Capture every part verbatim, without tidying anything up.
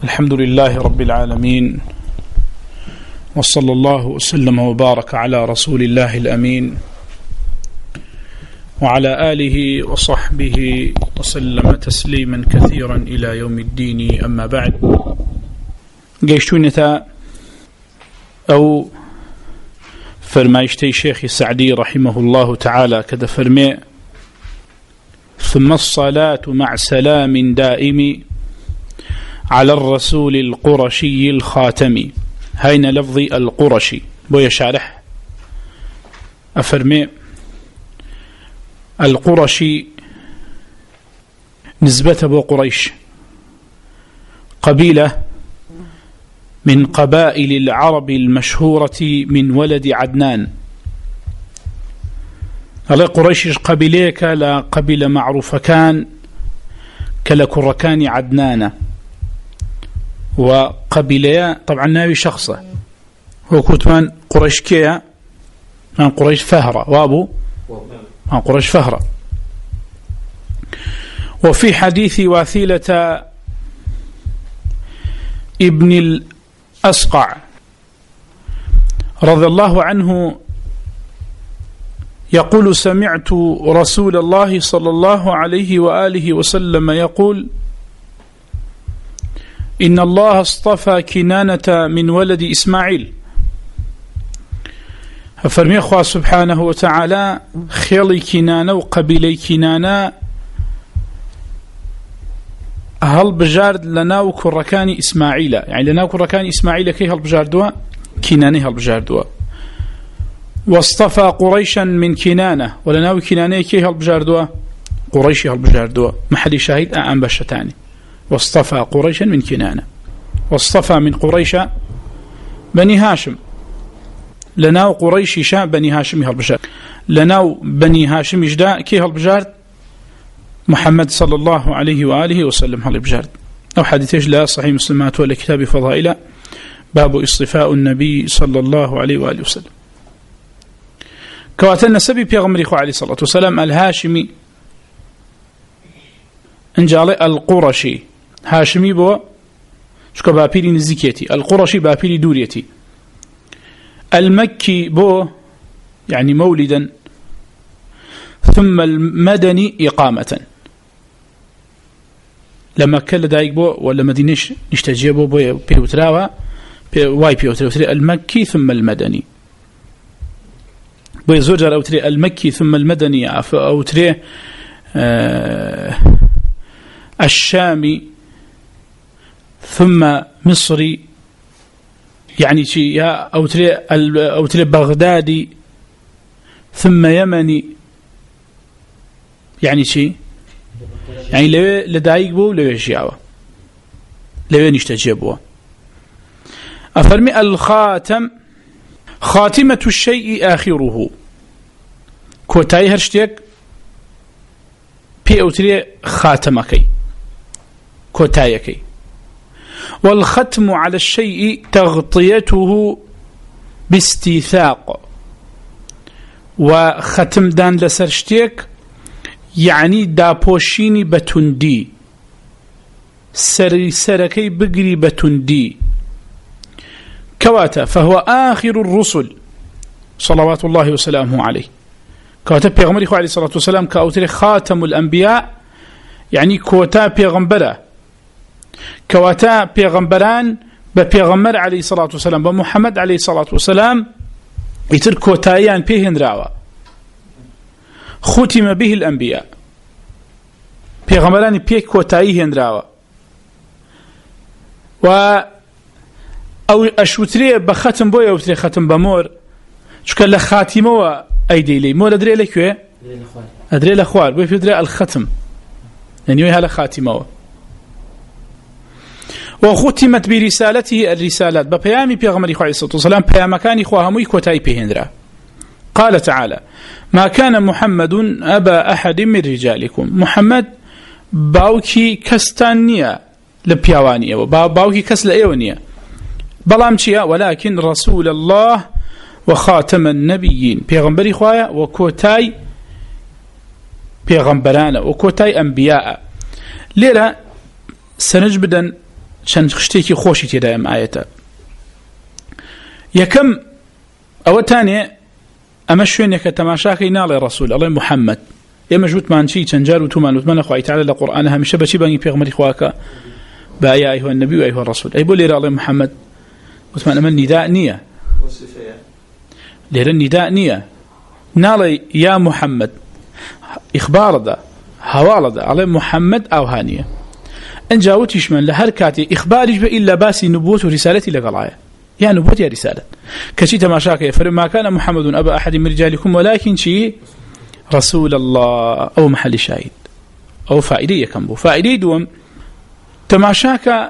الحمد لله رب العالمين، وصلى الله وسلم وبارك على رسول الله الأمين وعلى آله وصحبه وسلم تسليما كثيرا إلى يوم الدين. أما بعد، قيشونتا أو فرمايشتي شيخ سعدي رحمه الله تعالى كذا فرمي: ثم الصلاة مع سلام دائم على الرسول القرشي الخاتم. هين لفظي القرشي بويا شارح أفرمي القرشي نسبة بو قريش، قبيلة من قبائل العرب المشهورة من ولد عدنان. هلا قريش قبيلة كلا قبيلة معروفة كان كلا كركان عدنان، وقبيلة طبعا ناوي شخصة هو كتمان قريش كيا من قريش فهرة وابو من قريش فهرة. وفي حديث واثيلة ابن الأسقع رضي الله عنه يقول: سمعت رسول الله صلى الله عليه وآله وسلم يقول: إن الله اصطفى كنانة من ولد إسماعيل. فرمي أخوة سبحانه وتعالى خيلي كنانة وقبيلي كنانة هل بجارد لناو كركان إسماعيل، يعني لناو كركان إسماعيل كي هل بجاردوا كناني هل بجاردوا. واصطفى قريشا من كنانة ولناو كناني كي هل بجاردوا قريشي هل بجاردوا. محلي شاهد أعم بشتاني. واصطفى قريشا من كنانة، واصطفى من قريش بني هاشم. لناو قريش شاء بني هاشم هالبجار، لناو بني هاشم يجدا كي هالبجار محمد صلى الله عليه وآله وسلم هالبجار. أو حديث لا صحيح مسلمات ولا كتاب فضائل باب اصطفاء النبي صلى الله عليه وآله وسلم. كواتلنا سبي بيغمري عليه الصلاة والسلام الهاشمي انجالي القرشي هاشمي بو شكو بابيلي نزيكيتي، القرشي بابيلي دوريتي، المكي بو يعني مولدا، ثم المدني إقامة. لما كل دايق بو ولا مدينش نشتجيبو بو بيوتراوا واي بيوتراوا المكي ثم المدني بو زوجر أوتري المكي ثم المدني أوتري آه الشامي ثم مصري، يعني شيء يا أوتري أوتري بغدادي ثم يمني، يعني شيء يعني لو لدايق بو لو يشيعوا لو نشتجيبوا. أفرمي الخاتم خاتمة الشيء آخره، كوتاي هرشتيك بي أوتري خاتمكي كوتايكي. والختم على الشيء تغطيته باستيثاق، وختم دان لسرشتيك يعني دابوشيني بتندي سري سركي بقري بتندي كواتا. فهو آخر الرسل صلوات الله وسلامه عليه. كواتا بيغمري عليه الصلاة والسلام كأوتري خاتم الأنبياء، يعني كوتا بيغمبرة كواتا بيغمبران ببيغمبر عليه الصلاة والسلام بمحمد عليه الصلاة والسلام يتر كوتايان بيهن راوا ختم به الأنبياء. بيغمبران بيه كوتايهن راوا و أو أشوتري بختم بويا وتري ختم بمور شكل لخاتمه وأيدي لي مور أدري لك ويه أدري لأخوار بوي في أدري الختم يعني ويها لخاتمه. وختمت برسالته الرسالات ببيامي بيغمري عليه الصلاة والسلام بيامكاني خواهمي كوتاي بيهندرا. قال تعالى: ما كان محمد أبا أحد من رجالكم. محمد باوكي كستانية لبياوانية وباوكي كسل إيوانية بلامشيا، ولكن رسول الله وخاتم النبيين بيغمبري خوايا وكوتاي بيغمبرانا وكوتاي أنبياء. ليلة سنجبدا چەند شتێکی خۆشی تێدا ئەم ئاەتە. یەکەم ئەوەتانێ ئەمە شوێنێکە تەماشاکەی ناڵێ ڕەسوول ئەڵێ محەممەد. ئێمە ژوتمان چی چەند جار وتمان وتمانە خوای تەعالە لە قورئانە هەمیشە بەچی بانگی پێغەمبەری خواکە بە یا ئەیها النەبی و ئەیها الرەسوول. ئەی بۆ لێرە ئەڵێ محەممەد وتمان ئەمە نیدا نییە، لێرە نیدا نییە، ناڵێ یا محەممەد ئیخبارەدا هەواڵەدا ئەڵێ محەممەد ئاوهانیە. ئەنجا وتیشمان لە هەر کاتێ ئیخباریش بە ئیلا باسی نبووەت و ریسالەتی لەگەڵایە یا نبووەت یا ریسالەت. کەچی تەماشاکەیە فەرما کان محەممەد ئەبا ئەحەد من رجالکم ولكن چی رسول الله أو محل شاهد أو فائدة يكم بو فائدة دوم تماشاك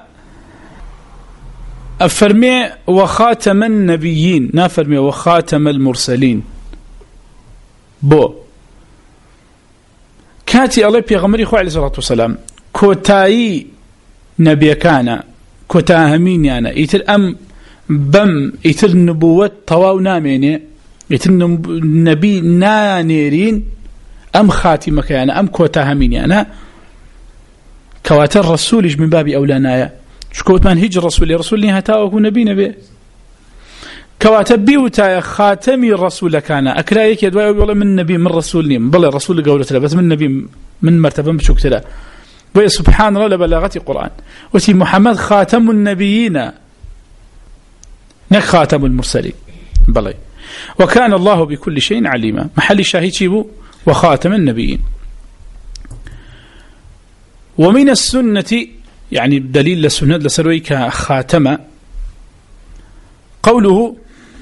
أفرمي وخاتم النبيين نافرمي وخاتم المرسلين بو كاتي الله بيغمري خو عليه الصلاة والسلام كوتاي نبي كان كوتا همين يعني يتر أم بم يتر نبوة طواو ناميني يتر نبي نانيرين أم خاتمة كان أم كوتا همين أنا كواتر الرسول من باب أولانايا شكوت من هج الرسول رسول هتاوه نبي نبي كواتر بيوتا خاتمي الرسول كان أكرايك يدوي والله من نبي من رسولني بل الرسول قولت له بس من نبي من مرتبة بشوكت له ويا سبحان الله لبلاغتي القرآن وسي محمد خاتم النبيين نك خاتم المرسلين بلي وكان الله بكل شيء عليما محل شاهد شيبو وخاتم النبيين. ومن السنة يعني دليل للسنة لسرويك خاتم قوله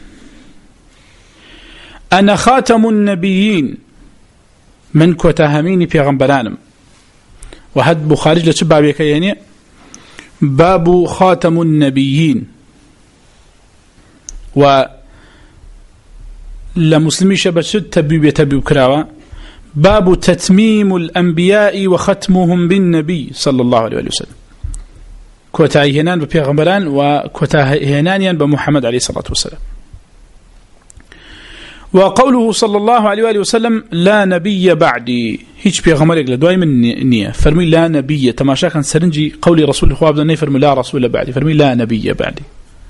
أنا خاتم النبيين من كتاهمين في غنبرانم وهد بخارج لتبابيك يعني باب خاتم النبيين و لمسلمي شبت تبيب يتبيب كراوة باب تتميم الأنبياء وختمهم بالنبي صلى الله عليه وسلم كوتاهنان ببيغمبران وكوتاهنانيا بمحمد عليه الصلاة والسلام. وقوله صلى الله عليه وسلم لا نبي بعدي هيج بيغمبر يقول دائما نية فرمي لا نبي تماشا كان سرنجي قولي رسول الله خواب فرمي لا رسول بعدي فرمي لا نبي بعدي.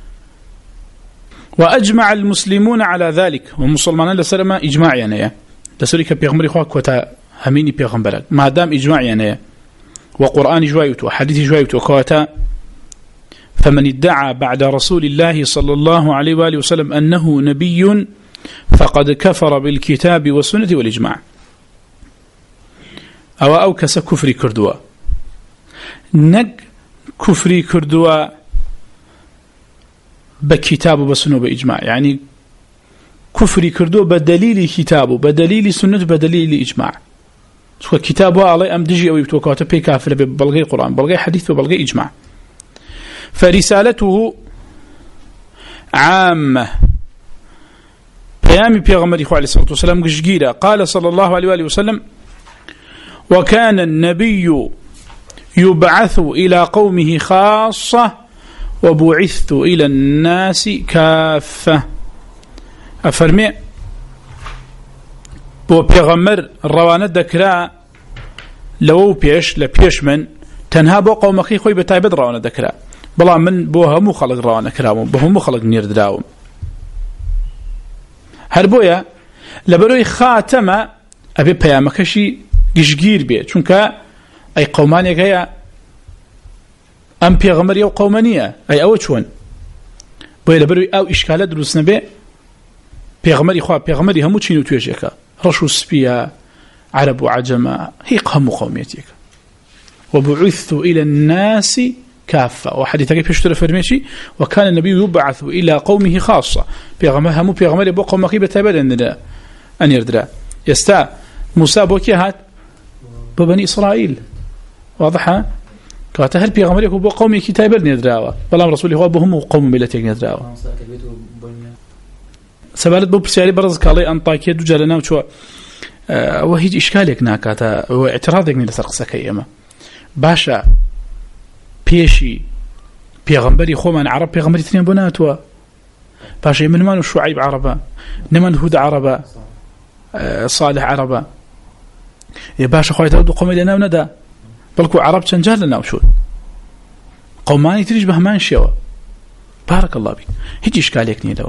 وأجمع المسلمون على ذلك ومسلمان لسلم إجماع يعني لسلك بيغمبر خواب كوتا هميني بيغمبرات ما دام إجماع يعني وقرآن جوايته وحديث جوايته وكوتا فمن ادعى بعد رسول الله صلى الله عليه وآله وسلم أنه نبي فقد كفر بالكتاب والسنة والإجماع أو أوكس كفر كردوا نك كفر كردوا بكتاب وسنة وإجماع يعني كفر كردوا بدليل كتاب بدليل سنة بدليل إجماع سواء كتاب على أم دجي أو يبتوكاته بي كافر ببلغي قرآن بلغي حديث وبلغي إجماع فرسالته عامة قيام بيغمر عليه الصلاة والسلام قشقيرة قال صلى الله عليه وآله وسلم وكان النبي يبعث إلى قومه خاصة وبعثت إلى الناس كافة أفرمي بو بيغمر الروانة دكرا لو بيش لبيش من تنها بو قومكي خوي بتايبد روانة دكرا بلا من بوها مو خلق روانة كرامهم بوها مو خلق نير دراهم هربويا لبروي خاتمة أبي بيامكشي قشقير بيه چونك أي قومان يقيا أم بيغمر يو قومانية أي أو چون بويا لبروي أو إشكالات دروس نبي بيغمري خواه بيغمري همو چينو تويشيكا رشو سبيا عرب وعجم هي قهم قوميتك وبعثت إلى الناس كافة وحديثك بيشتري فرميشي وكان النبي يبعث إلى قومه خاصة بيغمر همو بيغمر يبقى قومك بتابد أن يردرا يستا موسى بوكي هات ببني إسرائيل واضحة كاته هل بيغمر يكون بقى قومي كتابد يردرا بلام رسولي هو بهم قوم ملتك يردرا سبالت بو بسياري برز كالي أنطاكيا دو جالنا وشو أه وهيج إشكاليك ناكاتا واعتراضك نلسر قسك أيما باشا بيشي بيغمبري خوما عرب بيغمبري تنين بناتوا باشا من مانو شعيب عربا نمان هود عربا أه صالح عربا يا باشا خويا تودو قومي لنا وندا بلكو عرب تنجال لنا وشو قوماني تريج بهمان شوا بارك الله بك هيجي إشكاليك نيدوا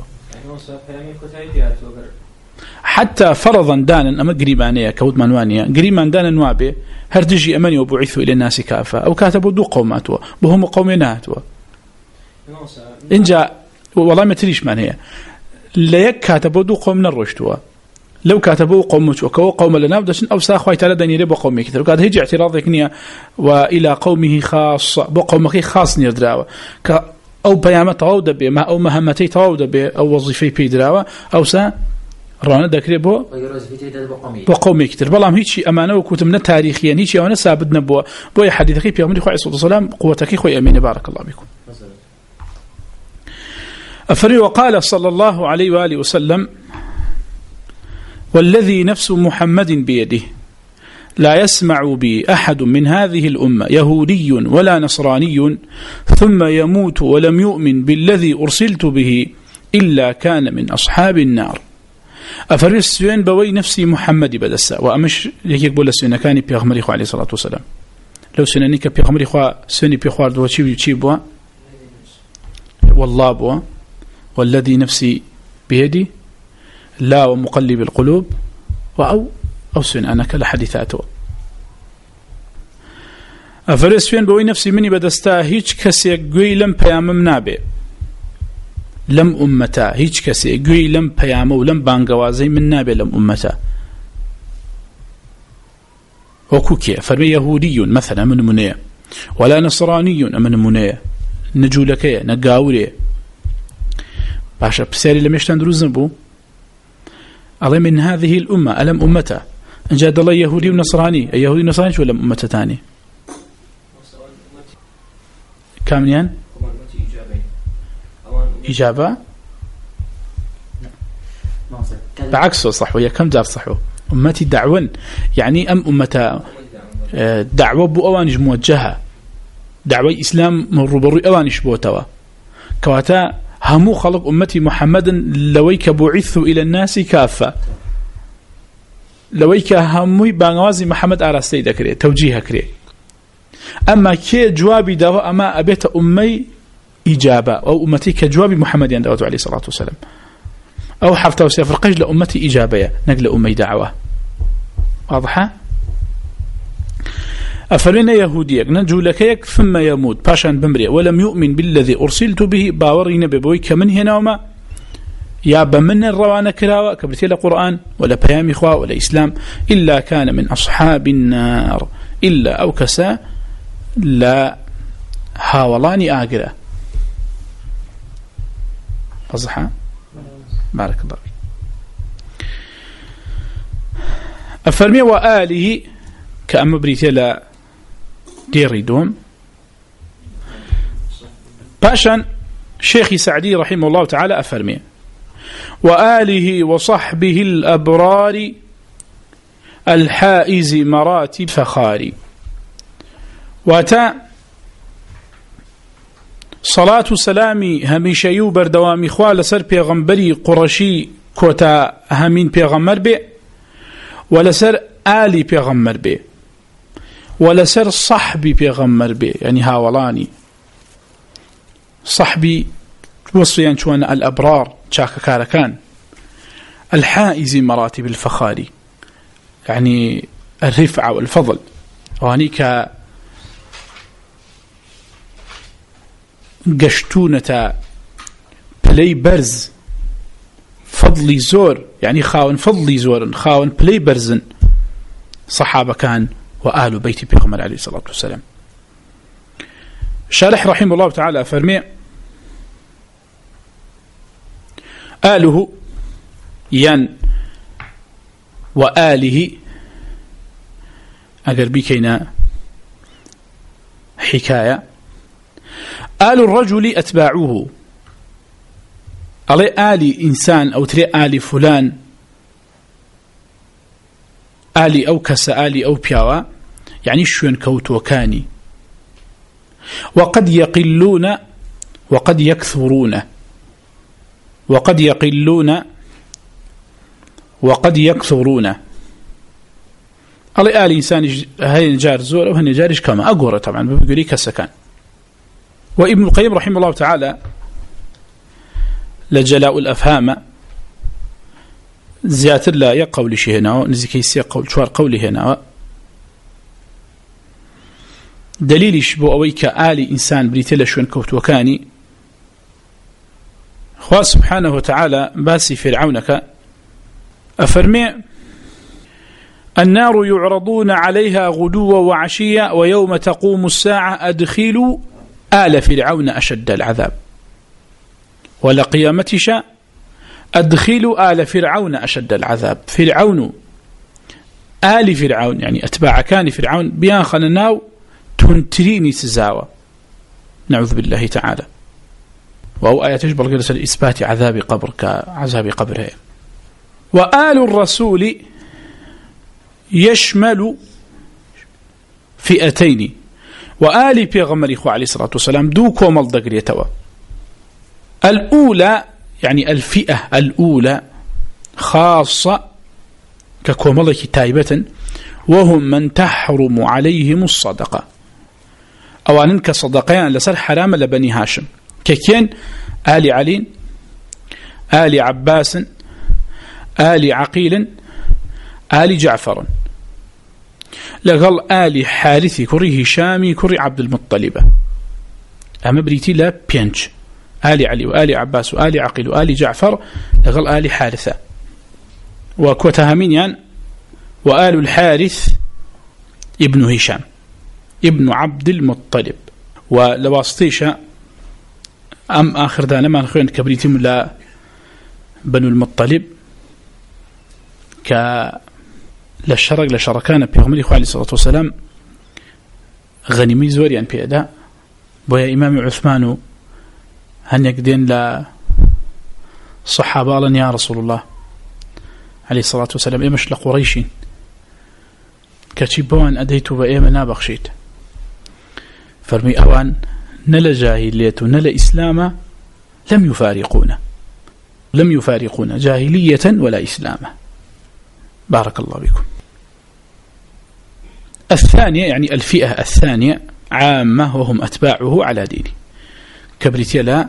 حتى فرضا دانا أما قريبانية كود منوانية قريبان دانا نوابي هردجي أمني وبعثوا إلى الناس كافة أو كاتبوا دو قوماتوا بهم قوميناتوا إن جاء والله ما تريش معنى ليك كاتبوا دو قوم نرشتوا لو كاتبوا قوم وكو قوم لنا بدشن أو ساخوا تعالى دني ربوا قومي كثر وقال هيجي اعتراضك نيا وإلى قومه خاص بقومه خاص نيردراوا ك أو بيامة تعود به ما أو مهمتي تعود به أو وظيفة بيدراوا أو سا رانا ذكر بو بقومي كثر بالله هيجي أمانة وكتب من تاريخيا هيجي أنا سابدنا بو بو حديث خير بيامر خوي صلى الله عليه وسلم قوتك خوي أمين بارك الله بكم أفري وقال صلى الله عليه وآله وسلم والذي نفس محمد بيده لا يسمع بي أحد من هذه الأمة يهودي ولا نصراني ثم يموت ولم يؤمن بالذي أرسلت به إلا كان من أصحاب النار أفري السوين بوي نفسي محمد بدسا وأمش لكي يقول السوين كان بيغمري خو عليه الصلاة والسلام لو سننك بيغمري خو سني بيخوار دو تشيب يتشيبوا والله بوا والذي نفسي بيدي لا ومقلب القلوب وأو أو سن أنا كلا حديثاته أفرسفين بوي نفسي مني بدستا هيج كسي قوي لم بيام منابع لم أمتا هيج كسي قوي لم بيام ولم بانقوازي من نابع لم أمتا وكوكي فرمي يهودي مثلا من منية ولا نصراني من منية نجولكي نقاوري باشا بسيري لم يشتان دروزن بو الله من هذه الأمة ألم أمته إن جاد الله يهودي ونصراني يهودي ونصراني ولا أمته تاني كامنيان إجابة بعكسه صح ويا كم دار صحو أمتي دعوة يعني أم أمته دعوة بو أوانج موجهة دعوة إسلام من ربري أوانش بوتوا كواتا همو خلق أمتي محمد لويك بعثوا إلى الناس كافة لويك هموي بانوازي محمد أرستي ذكري توجيه كري أما كي جوابي دوا أما أبيت أمي إجابة أو أمتي كجواب محمد عند عليه الصلاة والسلام أو حفتة وسيفر قجل أمتي إجابة نقل أمي دعوة واضحة أفلنا يهوديك نجو لكيك ثم يموت باشان بمري ولم يؤمن بالذي أرسلت به باورين ببويك من هنا وما يا بمن الروان كراوة كبرتي القرآن ولا بيام إخوة ولا إسلام إلا كان من أصحاب النار إلا أو كسا لا هاولاني آقرة أصحى بارك الله أفرمي وآله كأما بريتي لا ديريدون باشان شيخي سعدي رحمه الله تعالى أفرمي وآله وصحبه الأبرار الحائز مراتب فخاري واتا صلاة سلامي هميشه يوبر دوامي خوال سر پیغمبري قرشي كوتا همين پیغمبر بي ولسر آلي پیغمبر بي ولسر صحبي پیغمبر بي يعني هاولاني صحبي وصيان شوان الأبرار شاك كاركان الحائز مراتب الفخاري يعني الرفعة والفضل وانيك قشتونة بلاي برز فضلي زور يعني خاون فضلي زور خاون بلاي برزن صحابة كان وآل بيت بيغمر عليه الصلاة والسلام شارح رحمه الله تعالى فرمي آله ين وآله أقر بكينا حكاية آل الرجل أتباعه علي آل إنسان أو تري آل فلان آل أو كس آل أو بياوا يعني شون كوت وكاني وقد يقلون وقد يكثرون وقد يقلون وقد يكثرون علي آل إنسان هاي جار زور أو هني جارش كما أقوره طبعا بيقولي كسكان وابن القيم رحمه الله تعالى لجلاء الأفهام زيادة لا يقول شيء هنا نزكي سيقول شوار قولي هنا دليلش بو أويك آلي إنسان بريتلا شوين كوت وكاني خواه سبحانه وتعالى باسي فرعونك أفرمي النار يعرضون عليها غدوا وعشيا ويوم تقوم الساعة أدخلوا آل فرعون أشد العذاب ولقيامتش أدخلوا آل فرعون أشد العذاب. فرعون آل فرعون يعني أتباع كان فرعون بيان خلناو تنتريني سزاوة نعوذ بالله تعالى. وهو آية تجبر قرص إثبات عذاب قبر كعذاب قبر. وآل الرسول يشمل فئتين وآل بيغمر إخوة عليه الصلاة والسلام دوكو ملدقر يتوى. الأولى يعني الفئة الأولى خاصة ككوملك تايبة وهم من تحرم عليهم الصدقة أولا كصدقين لسر حرام لبني هاشم ككين آل علي آل عباس آل عقيل آل جعفر لقال آل حارثي كري هشامي كري عبد المطلب أما بريتي لا بينج آل علي وآل عباس وآل عقيل وآل جعفر لقال آل حارثة وكوتهامين يعني وآل الحارث ابن هشام ابن عبد المطلب ولواسطيشة أم آخر دانا ما نخوين كبريتم لا بنو المطلب ك للشرق لشركان بيغمر إخوة عليه الصلاة والسلام غنيمي زوريا يعني بيأدا بويا إمام عثمان هن يقدين لا صحابة لن يا رسول الله عليه الصلاة والسلام إيمش لقريشين كتشبوان أديتوا بإيمنا بخشيت فرمي أوان نلا جاهلية نلا إسلام لم يفارقونا لم يفارقونا جاهلية ولا إسلام. بارك الله بكم. الثانية يعني الفئة الثانية عامة وهم أتباعه على دينه كبريتيلا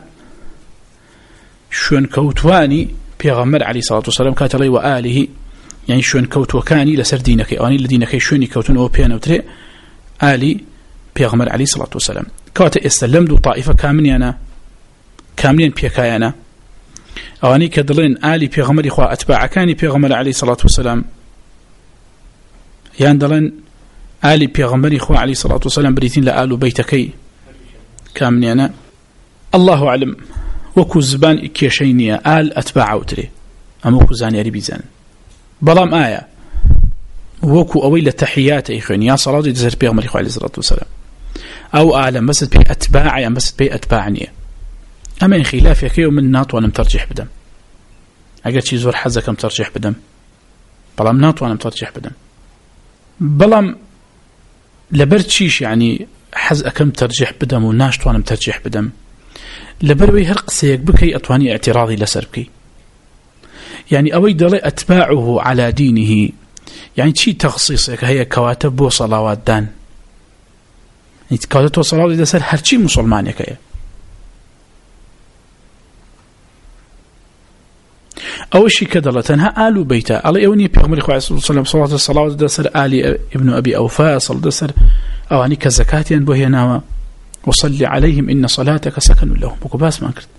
شون كوتواني بيغمر عليه الصلاة والسلام كاتلي وآله يعني شون كوتوكاني لسر دينك أواني لدينك شوني كوتون أو بيانا وتري آلي بيغمر عليه الصلاة والسلام كواتا استلم دو طائفة كاملين كاملين بيكايانا أواني كدلين آلي بيغمر إخوة أتباع كاني بيغمر عليه الصلاة والسلام يعني دلين آلي بيغمر إخوة عليه الصلاة والسلام بريتين لآلو بيتكي كاملين الله أعلم وكو زبان إكيشينيا آل أتباع وتري أما وكو زاني أريبي زان بلام آية وكو أويل تحيات إخوين يا صلاة دزر بيغمر إخوة عليه الصلاة والسلام أو آلم بس بي أتباع يعني بس بي أتباعني أما إن خلاف يكيو من ناط وأنا مترجح بدم أقل شي زور حزة كم ترجح بدم بلام ناط وأنا مترجح بدم بلام لبرتشيش يعني حزة كم ترجح بدم وناشط وأنا مترجح بدم لبروي هرق سيك بكي أتواني اعتراضي لسربكي يعني أوي دلي أتباعه على دينه يعني شي تخصيصك هي كواتب وصلاوات دان يعني كواتب وصلاوات إذا سر هرشي مسلمانك هي أول شيء كدلة تنها آل بيتا على يوني بيغمر إخوة عليه الصلاة والسلام الصلاة دا سر آل ابن أبي أوفاء صل دا سر أواني كزكاة ينبوهي ناوى وصلي عليهم إن صلاتك سكن لهم وكباس ما كرت.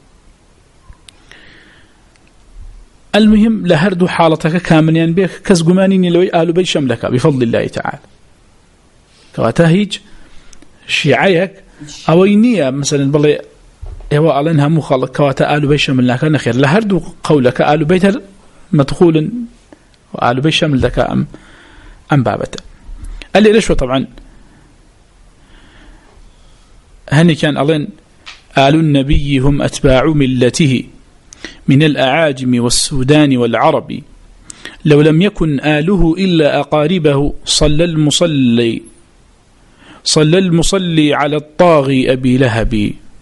المهم لهردو حالتك كامنيا بك كزقمانين لوي آل بي شملك بفضل الله تعالى كواتهيج شيعيك أوينية مثلا بالله يوا ألنها مخالق كواتا آل بي شملك نخير لهردو قولك آل بيت مدخول وآل بي شملك أم أم بابته اللي رشوة طبعا هني كان ألين آل النبي هم أتباع ملته من الأعاجم والسودان والعرب لو لم يكن آله إلا أقاربه صلى المصلي صلى المصلي على الطاغي أبي لهب.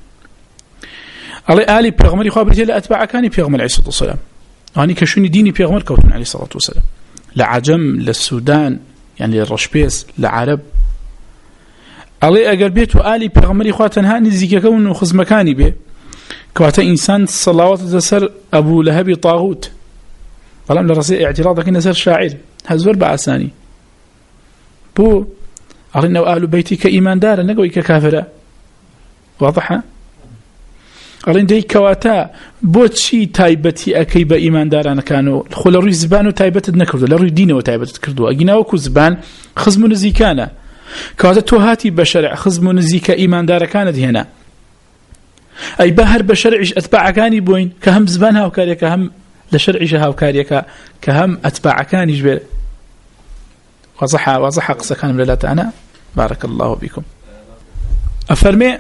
على آل بيغمر خابرتي لا أتباع كان بيغمر عليه الصلاة والسلام يعني كشوني ديني بيغمر كوتن عليه الصلاة والسلام لعجم للسودان يعني للرشبيس لعرب علي أجر بيت وآلي بغمري خواتن هاني زي كون وخز مكاني به كواتا إنسان صلوات تسر أبو لهب طاغوت فلم لرسي اعتراضك إن سر شاعر هزور بعساني بو أرنا وأهل بيتك إيمان دار نقوي ككافرة واضحة أرنا دي كواتا بوتشي تايبتي أكيب إيمان دار أنا كانوا خل روي زبان وتايبت نكردو لروي دين وتايبت كردو أجينا وكو زبان خزم نزيكانا كواتا توهاتي بشرع خزم نزيك إيمان دار كانت هنا أي بهر بشرعش أتباع كاني بوين كهم زبانها وكاريا كهم لشرعشها وكاريا كهم أتباع كاني جبل وضح وضح قصة كان من الله أنا بارك الله بكم أفرمي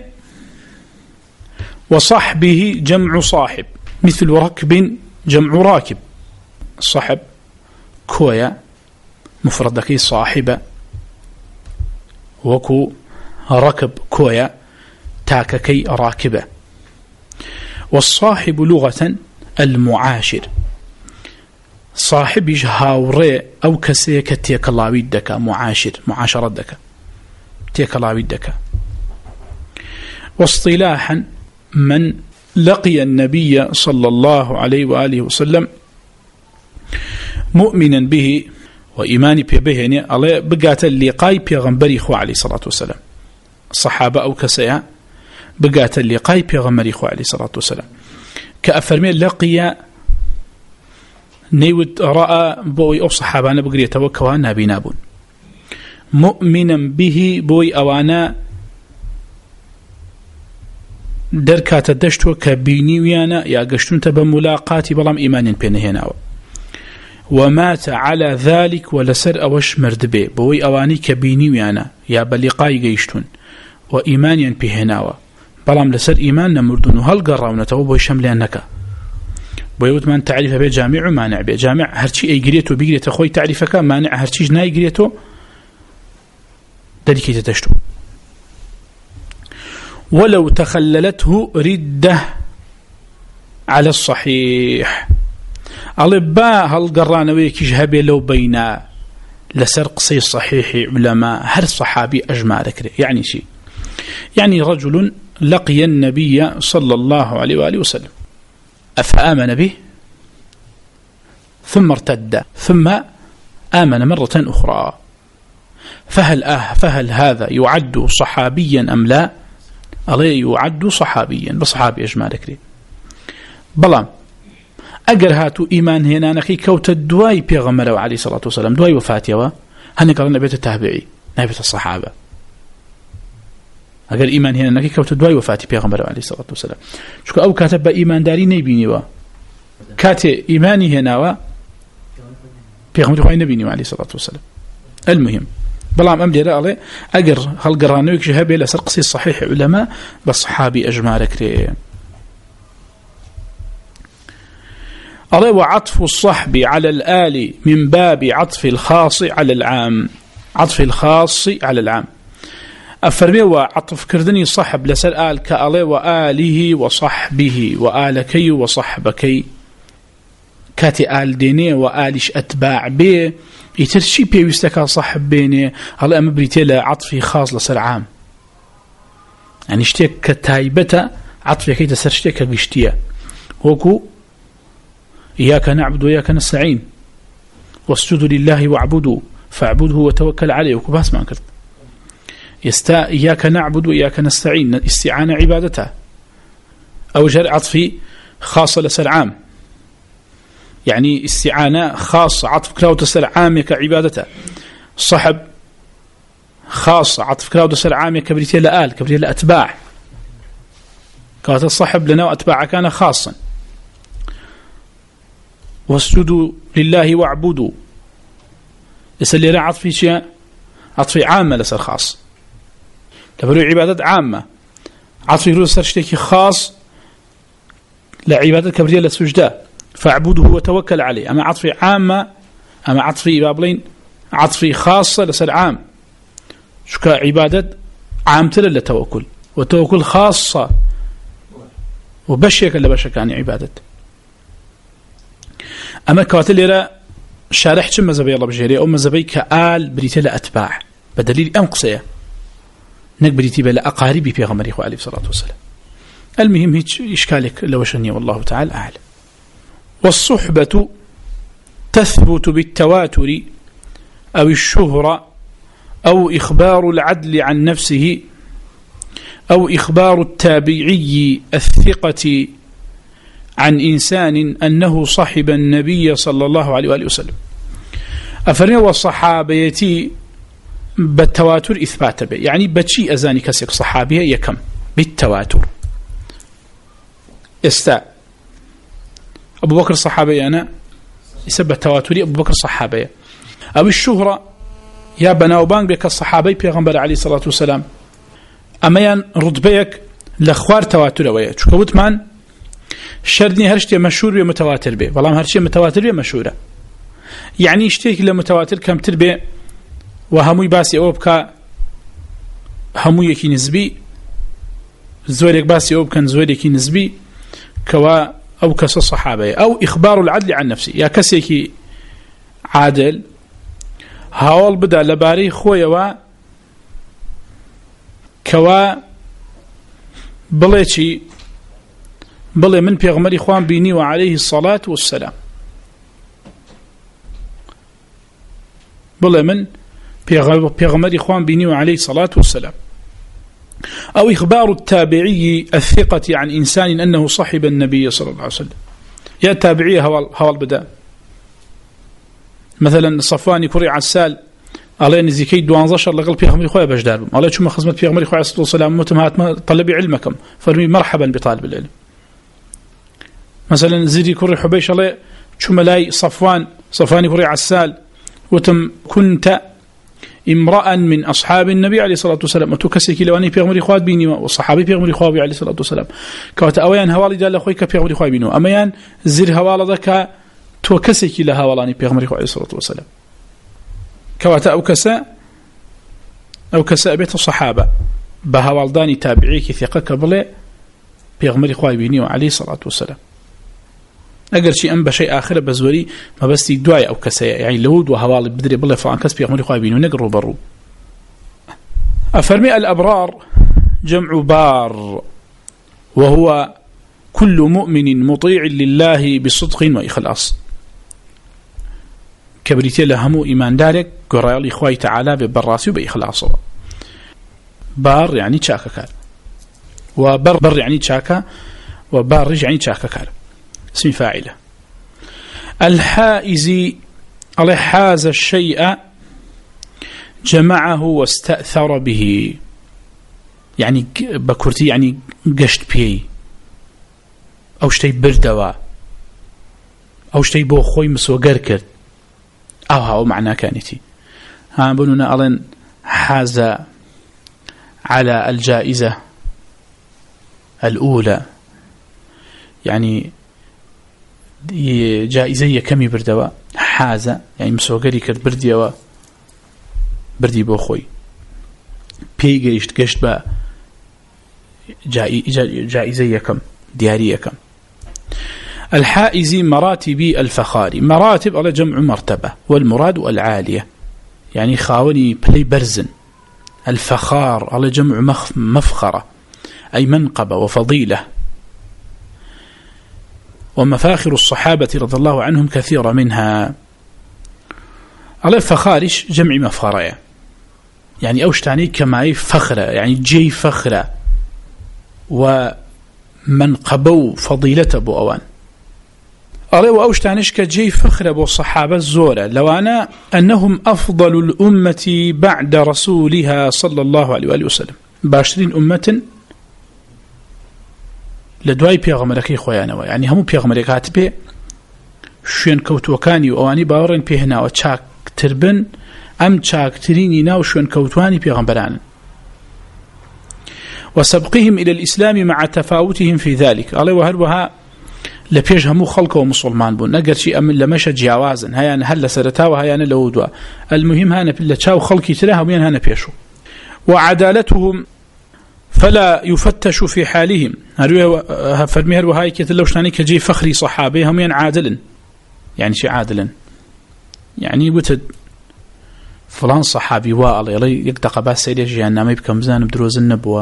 وصحبه جمع صاحب مثل ركب جمع راكب الصحب كويا مفردك صاحبة وكو ركب كويا تاككي راكبة والصاحب لغة المعاشر صاحب هاوري أو كسيك تيك الله ويدك معاشر معاشرة دك تيك الله ويدك واصطلاحا من لقي النبي صلى الله عليه وآله وسلم مؤمنا به وإيمان به يعني الله بقات اللقاء بيغنبري خو عليه الصلاة والسلام الصحابة أو كسيها بقات اللقاء بيغنبري خو عليه الصلاة والسلام كأفرمي لقي نيود رأى بوي أو صحابانا بقرية توكوانا بنابون مؤمنا به بوي أوانا دركات الدشتو كبيني ويانا يا قشتون تبا ملاقاتي بلام إيمان بينهنا ومات على ذلك ولسر أوش مردبي بوي أواني كبيني ويانا يا بلقاي قشتون وإيمان بينهنا بلام لسر إيمان نمردون هل قراونا توبوا شملانك بويوت من تعرف به جامع ومانع به جامع هرشي أي قريته بقريته خوي تعرفك مانع هرشي جناي قريته ذلك تتشتو ولو تخللته ردة على الصحيح الباء هل قرانا ويكيش هبي لو بينا لسر قصي صحيح علماء هر صحابي أجمع ذكره يعني شيء يعني رجل لقي النبي صلى الله عليه وآله وسلم أفآمن به ثم ارتد ثم آمن مرة أخرى فهل, آه فهل هذا يعد صحابيا أم لا؟ عليه يعد صحابيا بصحابي أجمع ذكره بلام أجر هاتو إيمان هنا نخي كوت الدواي بيغمره عليه الصلاة والسلام دواي وفاتيوا هني قرنا بيت التابعي نبيت الصحابة أجر إيمان هنا نخي كوت الدواي وفاتي بيغمره عليه الصلاة والسلام شو أو كاتب إيمان داري نبيني وا كاتب إيماني هنا وا بيغمره نبيني عليه الصلاة والسلام المهم بلام أملي رأى أجر هل قرانو يكشهب إلى سرقسي الصحيح علماء بصحابي أجمع ذكره أضي وعطف الصحب على الآل من باب عطف الخاص على العام عطف الخاص على العام أفرمي وعطف كردني صحب لسر آل كألي وآله وصحبه وآلكي وصحبكي كاتي آل ديني وآلش أتباع بي يترشي بيوستكا صحب بيني هلا أما بريتيلا عطفي خاص لسر عام يعني اشتيك كتايبتا عطفي كي تسر اشتيك قشتيا وكو إياك نعبد وإياك نستعين واسجدوا لله واعبدوا فاعبده وتوكل عليه وكباس ما كرت يستا إياك نعبد وإياك نستعين استعانة عبادتها أو جر عطفي خاصة لسر عام يعني استعانة خاصة عطف كلاود سر عام كعبادتها صحب خاصة عطف كلاود سر عام كبريتي لآل كبريتي لأتباع كانت الصحب لنا وأتباع كان خاصا واسجدوا لله واعبدوا يسأل لي عطفي شيء عطفي عامة لسر خاص تبرو عبادات عامة عطفي كلاود سر شتيكي خاص لعبادات كبريتي للسجداء فاعبده وتوكل عليه أما عطفي عامة أما عطفي بابلين عطفي خاصة لسر عام شو كعبادة عامة للتوكل وتوكل خاصة وبشيك اللي بشك عن عبادة أما كواتل يرى شارح كم مزبي الله بجهري أو مزبي كآل بريتلا أتباع بدليل أنقصية نقبريتي بلا أقاربي في غمري عليه الصلاة والسلام. المهم هيك إشكالك لو شني والله تعالى أعلم. والصحبة تثبت بالتواتر أو الشهرة أو إخبار العدل عن نفسه أو إخبار التابعي الثقة عن إنسان أنه صحب النبي صلى الله عليه وآله وسلم. أفرنا والصحابيتي بالتواتر إثبات به، يعني بشي أزاني كسك صحابية يكم بالتواتر. استاء أبو بكر صحابي أنا يسبب التواتري أبو بكر صحابي. أو الشهرة يا بناوبان بك الصحابي بيغنبر عليه الصلاة والسلام أميان رتبيك لأخوار تواتر ويا شكوت من شردني هرشتي مشهور بمتواتر به والله هرشتي متواتر به مشهورة، يعني اشتيك لمتواتر كم تربي وهموي باسي أو بك هموي يكي نسبي زوريك باسي أو بكن زوريك نسبي كوا أو كس الصحابة أو إخبار العدل عن نفسه، يا كسيكي عادل هاول بدأ لباري خويا كوا بليتي بلي من بيغمري خوان بيني وعليه الصلاة والسلام، بلي من بيغمري خوان بيني وعليه الصلاة والسلام. أو إخبار التابعي الثقة عن إنسان أنه صحب النبي صلى الله عليه وسلم، يا تابعي هوال هوال بدأ مثلا صفواني كري عسال على أن زكي دوانزشر لقل بيغمري خويا باش داربم على شو ما خدمة بيغمري خويا عليه الصلاة والسلام متمهات طلبي علمكم فرمي مرحبا بطالب العلم. مثلا زيدي كري حبيش عليه شو ملاي صفوان صفواني كري عسال وتم كنت امرأ من أصحاب النبي عليه الصلاة والسلام وتكسيكي لواني بيغمري خوات بيني والصحابي بيغمري خوابي عليه الصلاة والسلام كوات أويان هوالي دال أخويك بيغمري خوابي بينو أميان زير هوالي ذاك توكسيكي لها والاني بيغمري خوابي عليه الصلاة والسلام كوات أو كساء أو كساء بيت الصحابة بهوالداني تابعيك ثقة قبل بيغمري خوابي بيني عليه الصلاة والسلام. أجر شيء أم بشيء آخر بزوري ما بس يدعي أو كساء يعني لود وهوالي بدري بالله فلان كسب يغمري خوابي بينو نقروا برو. أفرمي الأبرار جمع بار وهو كل مؤمن مطيع لله بصدق وإخلاص. كبريتي لهمو إيمان دارك قرأي إخوائي تعالى ببراسي وبإخلاصه. بار يعني شاكا كار وبر بر يعني شاكا وبارج يعني شاكا كار اسم فاعله. الحائز على حاز الشيء جمعه واستأثر به يعني بكرتي يعني قشت بيه أو شتي بردوا أو شتي بوخوي مسوقر كرد أو هاو معنى كانتي ها بنونا ألين حاز على الجائزة الأولى يعني جائزة كمي بردوا حاز يعني مسوقري كرد بردوا بردي بوخوي بي قشت قشت با جائزة كم ديارية كم. الحائز مراتب الفخار مراتب على جمع مرتبة والمراد العالية يعني خاوني بلي برزن. الفخار على جمع مفخرة أي منقبة وفضيلة. ومفاخر الصحابة رضي الله عنهم كثيرة منها. على فخارش جمع مفخرة يعني أوشتاني كما فخرة يعني جي فخرة ومنقبوا فضيلة أبو أوان. أرى وأوشتانيش كجي فخر أبو الصحابة الزورة لو أنا أنهم أفضل الأمة بعد رسولها صلى الله عليه وآله وسلم باشرين أمة لدواي بيغمركي خويانا يعني هم بيغمرك هاتبه شوين كوتوكاني وأواني باورين بيهنا وشاك تربن أم شاك تريني ناو شوين كوتواني بيغمبران وسبقهم إلى الإسلام مع تفاوتهم في ذلك. الله وهروها لبيج همو خلقه ومسلمان بون نقر شيء أمن لمشى جيوازا هيان هل سرتا وهيان لودوا المهم هانا بلتشاو خلقي تلاها وين هانا بيشو. وعدالتهم فلا يفتش في حالهم هروها فرمي هروها هاي كتلوشتاني كجي فخري صحابي هم ين عادلا يعني شيء عادلا يعني بتد فلان صحابي واڵێ يڵێ یەک دقە باس سەیرێ ژیاننامەی بکەم بزانم درۆزن نەبووە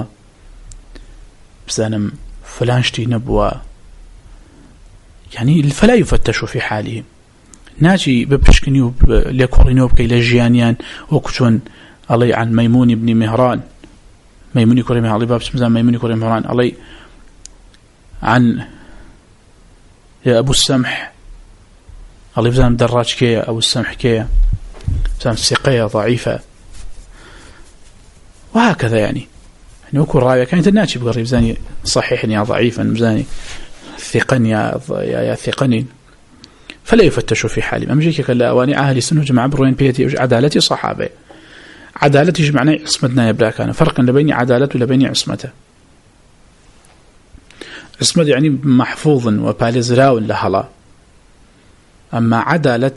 بزانم فلان شتی نەبووە يعني فلا يفتش في حالهم ناجي ببشكني ليكورينو بكي لجيانيان وكتون علي عن ميمون بن مهران ميمون كوري مهران علي باب سمزان ميمون كوري مهران علي عن يا أبو السمح علي بزان دراج كي أبو السمح كي بزان سقية ضعيفة وهكذا يعني يعني وكل راية كانت الناجي بقري بزاني صحيح يا ضعيفا بزاني ثقن يا يا ثقنين فلا يفتشوا في حالهم أمجيك كلا أواني أهل السنة جماعة بروين بيتي عدالتي صحابة عدالتي جمعنا عصمتنا يبلا كان فرقا لبين عدالة ولبين عصمته عصمة يعني محفوظ وبالزراو لهلا أما عدالة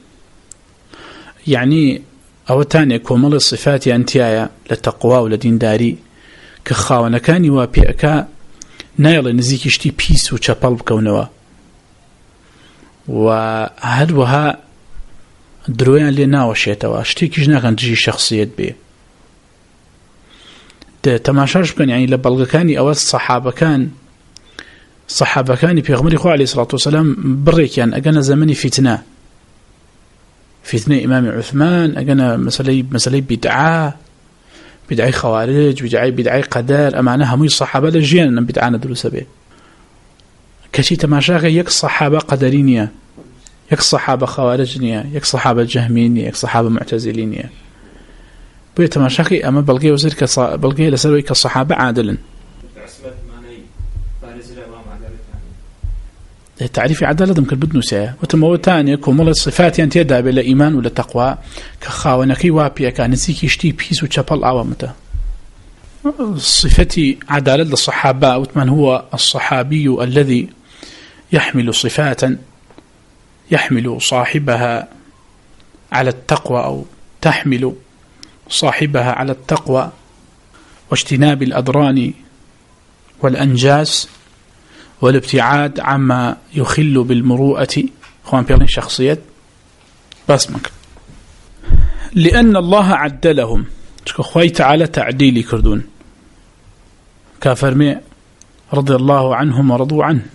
يعني أو تاني كومل الصفات أنتيايا للتقوى ولدين داري كخاونا كان وبيئك نايل نزيك يشتي بيس وشابل بكونوا وهدوها درويان اللي ناوشيتوا اشتي كيجنا كان تجي شخصية بي تماشاش بكان يعني لبلغ كاني أو الصحابة كان صحابة كاني بيغمري خو عليه الصلاة والسلام بريك يعني أجانا زمني فتنة فتنة إمام عثمان أجانا مسألة مسألة بدعة بدعي خوارج بدعي بدعي قدر أمانها مي الصحابة لجينا بدعانا دروس به كشي تماشاغ يك صحابة قدرينية يك صحابة خوارجنية يك صحابة جهمينية يك صحابة معتزلينية بي تماشاغي أما بلغي وزير كص بلغي لسروي كصحابة عادلا تعريف عدالة ممكن بدنو ساعة وتموتان كمل الصفات أنت يدعى بلا إيمان ولا تقوى كخاونكي وابيا كان سيكي شتي بيس وشابل عوامته صفتي عدالة للصحابة ومن هو الصحابي الذي يحمل صفات يحمل صاحبها على التقوى أو تحمل صاحبها على التقوى واجتناب الأضران والأنجاس والابتعاد عما يخل بالمروءة خوان بيرين شخصية باسمك لأن الله عدلهم خوي تعالى تعديلي كردون كافرمي رضي الله عنهم ورضوا عنه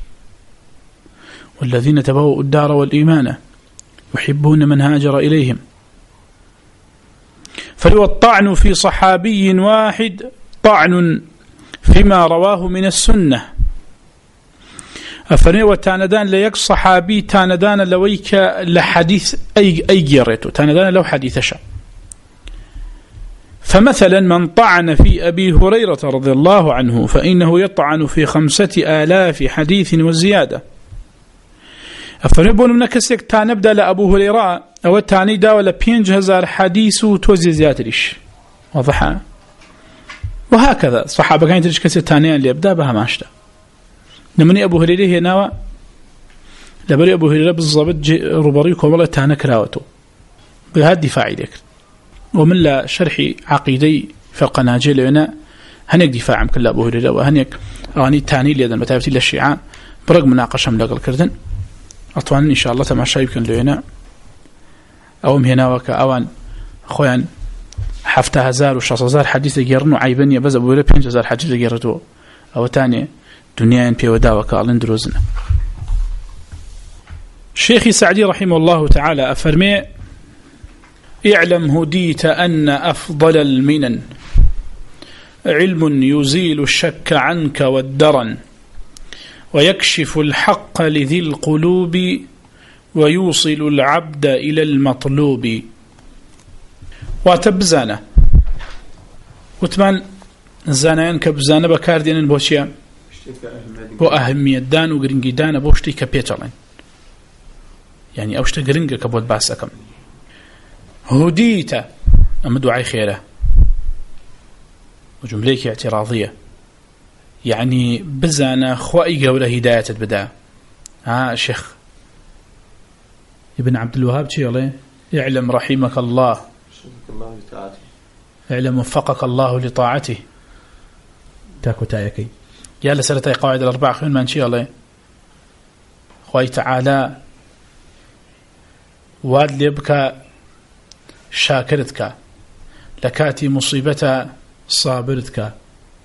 والذين تبوؤوا الدار والإيمان يحبون من هاجر إليهم فلو الطعن في صحابي واحد طعن فيما رواه من السنة أفرني وتاندان ليك صحابي تاندان لويك لحديث أي أي جريته تاندان لو حديث شا فمثلا من طعن في أبي هريرة رضي الله عنه فإنه يطعن في خمسة آلاف حديث وزيادة أفرني بون من كسيك تانبدا لأبو هريرة أو تاني دا ولا بينج هزار حديث وتوزي زيادريش واضحة وهكذا صحابة كانت تجي كسيك تانيان اللي يبدأ بها ماشتا نمني أبو هريرة هنا لبري أبو هريرة بالضبط ربريك والله تانا كراوته بهذا دفاع ذكر ومن لا شرح عقيدي في القناجيل هنا هنيك دفاع كل أبو هريرة وهنيك أغاني تاني ليدا متابعتي للشيعة برغم مناقشة ملقى الكردن أطوان إن شاء الله تماشى يمكن لهنا أوم هنا وكا أوان خوان حفتة هزار وشاص هزار حديث جيرنو عيبني بس أبو هريرة بينج هزار حديث جيرتو أو تاني دنيا بي وداوك ألين دروزنا الشيخ سعدي رحمه الله تعالى أفرمي اعلم هديت أن أفضل المنن علم يزيل الشك عنك والدرن ويكشف الحق لذي القلوب ويوصل العبد إلى المطلوب وتبزانه وتمان زانين كبزانه بكاردين بوشيا بو أهمية دان وقرنجي دان بوشتي كبيترين يعني أوشت قرنجة كبوت باسكم هديت أما دعاء خيره وجمليك اعتراضية يعني بزانا خوائي قولة هداية البداية ها الشيخ ابن عبد الوهاب تيالي اعلم رحمك الله اعلم وفقك الله لطاعته تاكو تايكي يا لسلتي قواعد الأربعة خير ما نشي الله خوي تعالى واد لبكى شاكرتك لكاتي مصيبة صابرتك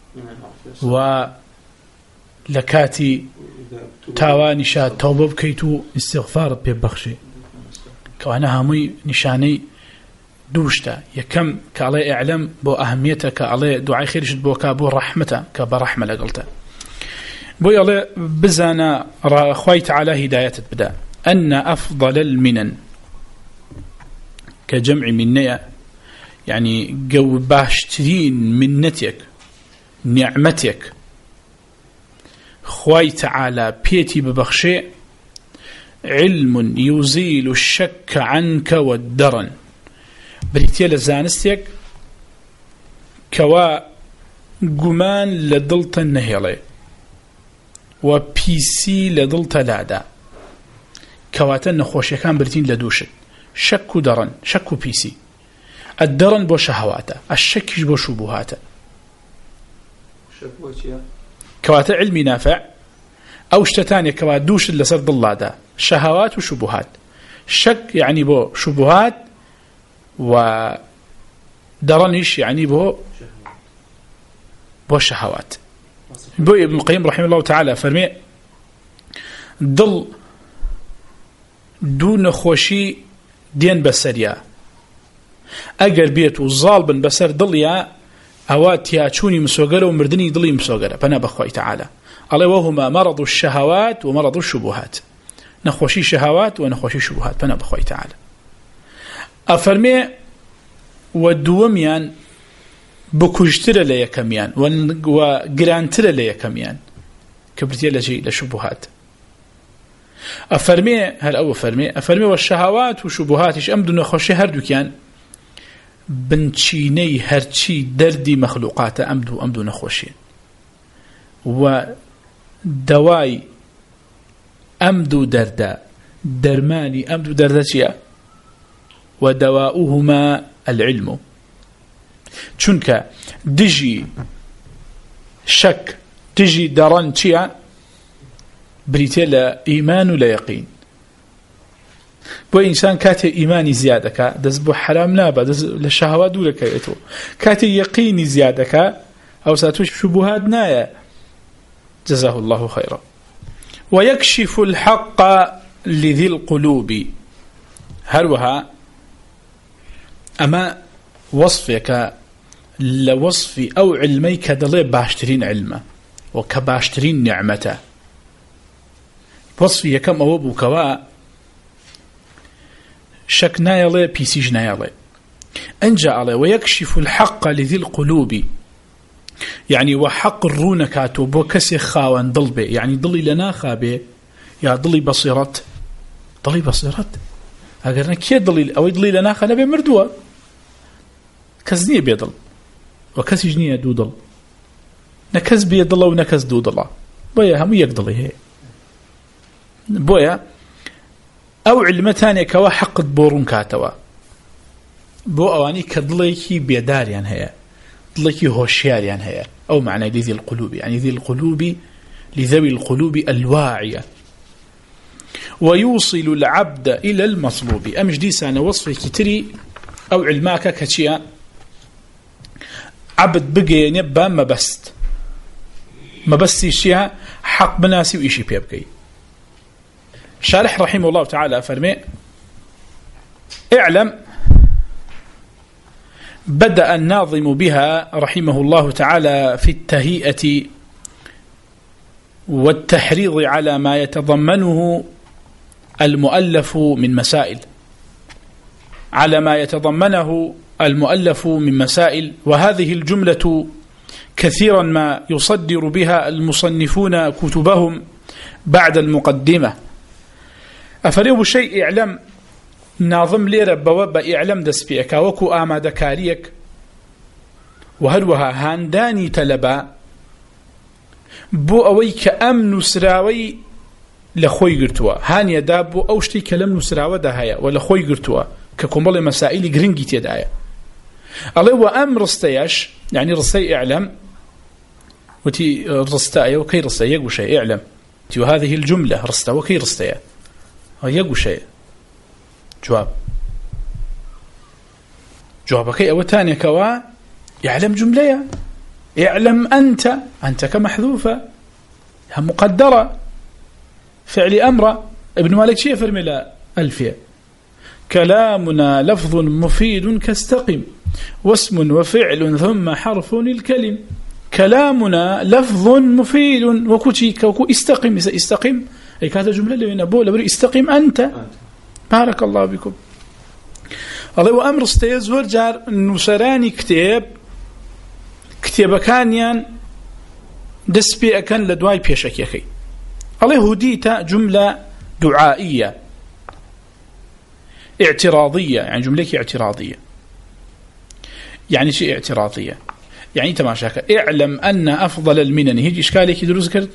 ولكاتي تاوانشا توبة بكيتو استغفار ببخشي كوانا همي نشاني دوشتا يكم كالله اعلم بو اهميته كالله دعاء خير شد بو كابو رحمته كبرحمه لقلته بو يلا بزانا خوي تعالى هدايه بدا ان افضل المنن كجمع منيه يعني جو باشترين منتك نعمتك خوي تعالى بيتي ببخشي علم يزيل الشك عنك والدرن بريتيا لزانستك كوا قمان لدلت النهيلي وبيسي لدلت لادا كواتن نخوشي كان بريتين لدوشت شك درن شك بيسي الدرن بو شهواته الشك بو شبهاته كوات علمي نافع أو اشتتاني كوات دوش لسر ضلادا شهوات وشبهات شك يعني بو شبهات ودرنش يعني بو بو شهوات بو ابن القيم رحمه الله تعالى فرمي ضل دون خوشي دين بسريا اگر بيتو ظالبن بسر ضليا اوات ياچوني مسوغره ومردني ضلي مسوغره بنا بخوي تعالى الله وهما مرض الشهوات ومرض الشبهات نخوشي شهوات ونخوشي شبهات بنا بخوي تعالى أفرمي ودوميان بكوجتر لي كميان وقرانتر لي كميان كبرتي لجي لشبهات أفرمي هل أو أفرمي أفرمي والشهوات وشبهات أمدو نخوشي هردو كان بنشيني هرشي دردي مخلوقات أمدو أمدو نخوشي ودواي أمدو دردا درماني أمدو دردتيا ودواؤهما العلم چونك دجي شك دجي دران تيا بريتيلا إيمان لا يقين بو إنسان كاتي إيماني زيادك دز بو حرام نابا دز للشهوات دولك يتو كاتي يقيني زيادك أو ساتوش شبهات نايا جزاه الله خيرا ويكشف الحق لذي القلوب هروها أما وصفك لوصف أو علميك دلي باشترين علمه وكباشترين نعمته وصفي كم أوبو كوا شك نايلي بيسيج نايلي أنجا علي ويكشف الحق لذي القلوب يعني وحق الرونكات وبوكسي خاوان ضلبي يعني ضلي لنا خابي يا ضلي بصيرت ضلي بصيرت أقرنا كي ضلي أو ضلي لنا خنبي مردوه كزنية بيضل وكز جنية دودل نكز بيضل ونكز دودل بويا هم يقضلي هي بويا أو علمتان كوا حق بورون كاتوا بو أواني كضليكي بيدار يعني هي ضليكي هوشيار يعني هي أو معنى لذي القلوب يعني ذي القلوب لذوي القلوب الواعية ويوصل العبد إلى المطلوب أمش دي سنة وصفي كتري أو علماك كتشيا عبد بقي نبا ما بست ما بس يشيها حق بناسي وإيشي بيبقي شارح رحمه الله تعالى فرمي اعلم بدأ الناظم بها رحمه الله تعالى في التهيئة والتحريض على ما يتضمنه المؤلف من مسائل على ما يتضمنه المؤلف من مسائل وهذه الجملة كثيرا ما يصدر بها المصنفون كتبهم بعد المقدمة أفريب شيء إعلام ناظم ليرة بوابة إعلام دسبيك وكو آماد كاريك وهروها هانداني تلبا بو أويك أم نسراوي لخوي قرتوا هان يدابو أوشتي كلام نسراوي دهايا ولخوي قرتوا ككمبل مسائل جرينجي تدايا الله وأم رستياش يعني رستي إعلام وتي رستايا وكي رستايا يقو شيء إعلام تي وهذه الجملة رستا وكي رستايا يقو شيء جواب جوابك أو تاني كوا يعلم جملة يعلم أنت أنت كمحذوفة مقدرة فعل أمر. ابن مالك شيء فرمي لا ألفية كلامنا لفظ مفيد كاستقم واسم وفعل ثم حرف الكلم. كلامنا لفظ مفيد وكوتي كوكو استقم استقم أي كانت جملة لنا بولا استقم أنت. بارك الله بكم. الله وأمر استيز ورجار نسراني كتاب كتاب كانيان دسبي أكن لدواي بيشك يخي. الله هديت جملة دعائية اعتراضية يعني جملة اعتراضية يعني شيء اعتراضية يعني تماشاك اعلم أن أفضل المنن هيج إشكالك دروس كرد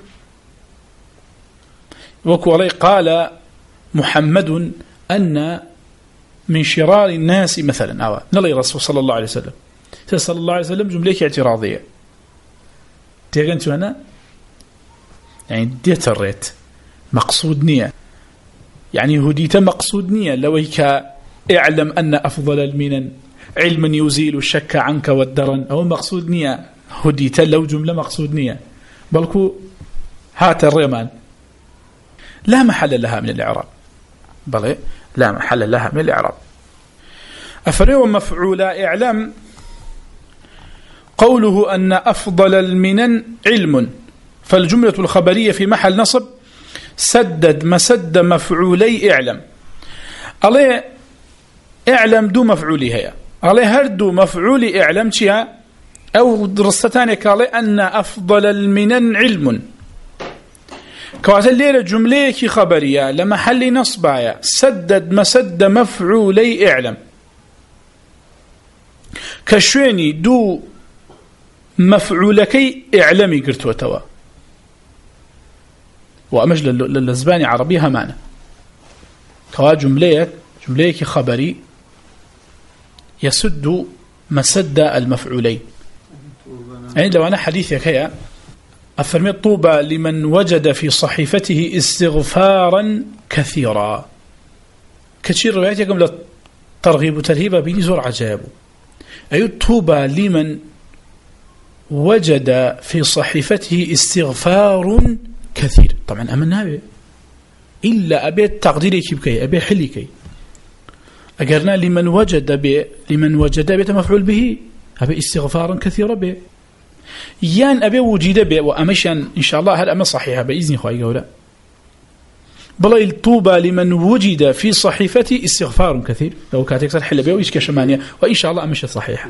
وكو علي قال محمد أن من شرار الناس مثلا أو نلي رسول صلى الله عليه وسلم صلى الله عليه وسلم جملة اعتراضية تيغنتو هنا يعني ديت الريت مقصود نية يعني هديت مقصود نية لويك اعلم أن أفضل المنن علما يزيل الشك عنك والدرن أو مقصود نية هديت لو جملة مقصود نية بلكو هات الرمان لا محل لها من الإعراب بل لا محل لها من الإعراب. أفريو مفعول إعلام قوله أن أفضل المنن علم فالجملة الخبرية في محل نصب سدد مسد مفعولي اعلم. عليه اعلم دو مفعولي هي عليه هردو مفعولي اعلم تيها أو درستان قال أن أفضل المنن علم كواتل ليلة جملة خبرية لمحل نصبايا سدد مسد مفعولي اعلم كشويني دو مفعولكي اعلمي قلت وتوا وأمج للزباني عربيها معنى كوا جملة جملة خبري يسد مسد المفعولين يعني لو أنا حديثي كيا أفرمي طوبى لمن وجد في صحيفته استغفارا كثيرا كثير رواياتكم للترغيب وترهيب بيني زور عجابه أي طوبى لمن وجد في صحيفته استغفار كثير. طبعا أمنا به إلا أبي تقديري كيبكي أبي حليكي أقرنا لمن وجد به لمن وجد به مفعول به أبي استغفارا كثيرا به يان أبي وجد به وأمشان إن شاء الله هل أما صحيحة بإذن خواهي قولا بلا الطوبى لمن وجد في صحيفته استغفار كثير لو كانت يكسر حل به وإيش كشمانية وإن شاء الله أمشي صحيحة.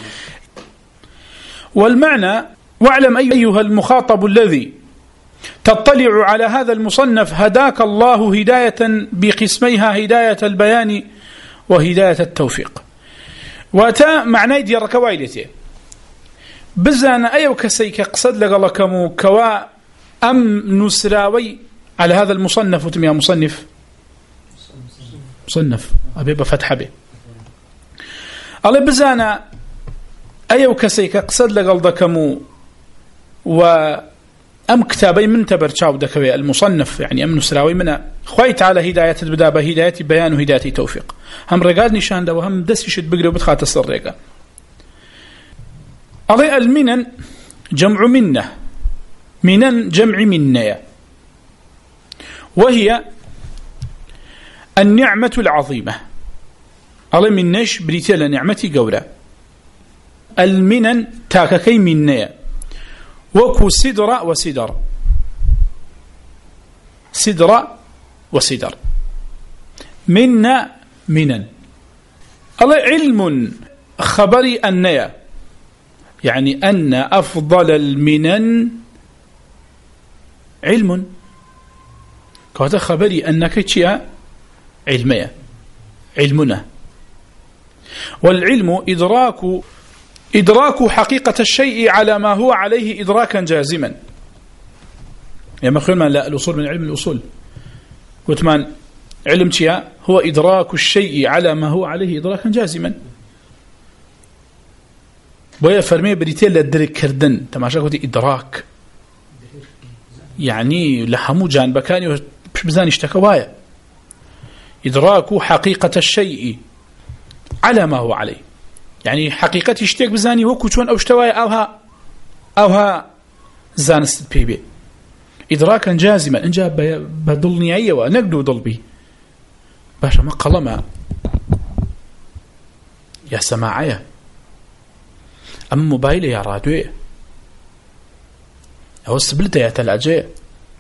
والمعنى واعلم أيها المخاطب الذي تطلع على هذا المصنف هداك الله هداية بقسميها هداية البيان وهداية التوفيق. واتا معنى دي ركوايلتي بزانا أيو كسيك قصد لغلقمو كوا أم نسراوي على هذا المصنف وتميا مصنف مصنف أبي بفتح به الله بزانا أيو كسيك قصد لغلقمو و أم كتابي من تبرشاو دكوي المصنف يعني أم نسراوي منا خوي تعالى هداية البدابة هداية بيان وهداية توفيق هم رقاد نشان ده وهم دس يشد بقري وبتخات السرقة. علي المنن جمع منه منن جمع منية وهي النعمة العظيمة. علي منش بريتيلا نعمتي قولة المنن تاككي منية وكو سدر وسدر سدر وسدر منا منن. الله علم خبري أنيا يعني أن أفضل المنن علم كهذا خبري أنك تشيا علمية علمنا. والعلم إدراك إدراك حقيقة الشيء على ما هو عليه إدراكا جازما. يا مخيل ما لا الأصول من علم الأصول وثمان علم شيء هو إدراك الشيء على ما هو عليه إدراكا جازما. بويا فرمي بريتيل للدرك كردن تماشا قلت إدراك يعني لحمو جان بكاني وش بزان اشتكوايا إدراك حقيقة الشيء على ما هو عليه يعني حقيقة اشتيك بزاني وكو چون أوشتواي أوها أوها زانست بيبي إدراكا جازما إنجا بدل نهائية ونقدو ضل به باشا ما قلما يا سماعية أم موبايلي يا رادوي أو السبلتة يا تلاجية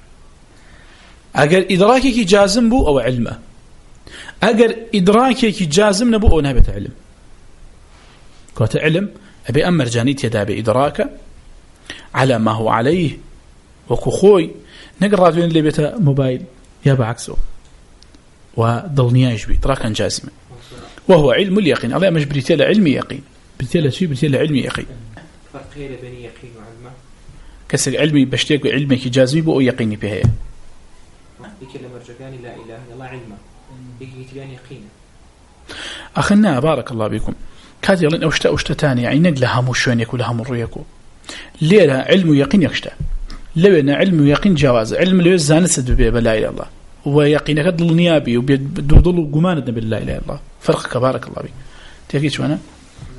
أجر إدراكك جازم بو أو علمه أجر إدراكك جازم نبو أو نهبة علم كوت علم أبي أمر جانيت يدا بإدراكه على ما هو عليه وكخوي نقرأ وين اللي بيته موبايل يا بعكسه وضلنيا يشبي إدراكا جازما وهو علم اليقين الله مش بريتيل علمي يقين بريتيل شيء بريتيل علمي يقين فرق غير بين يقين وعلمه كسر علمي بشتيك علمك جازمي بو يقيني بها يكلم رجعاني لا إله إلا الله علمه يجي تبان يقينا أخنا بارك الله بكم كاد يلين أوشتا أوشتا تاني يعني نقلها مشون يكو لها مريكو ليه علم يقين يكشتا لو علم يقين جواز علم لو زانست بلا إله إلا الله ويقينك ضل نيابي وبيضل جمانة بالله إله إلا الله فرق بارك الله بك تيجي شو أنا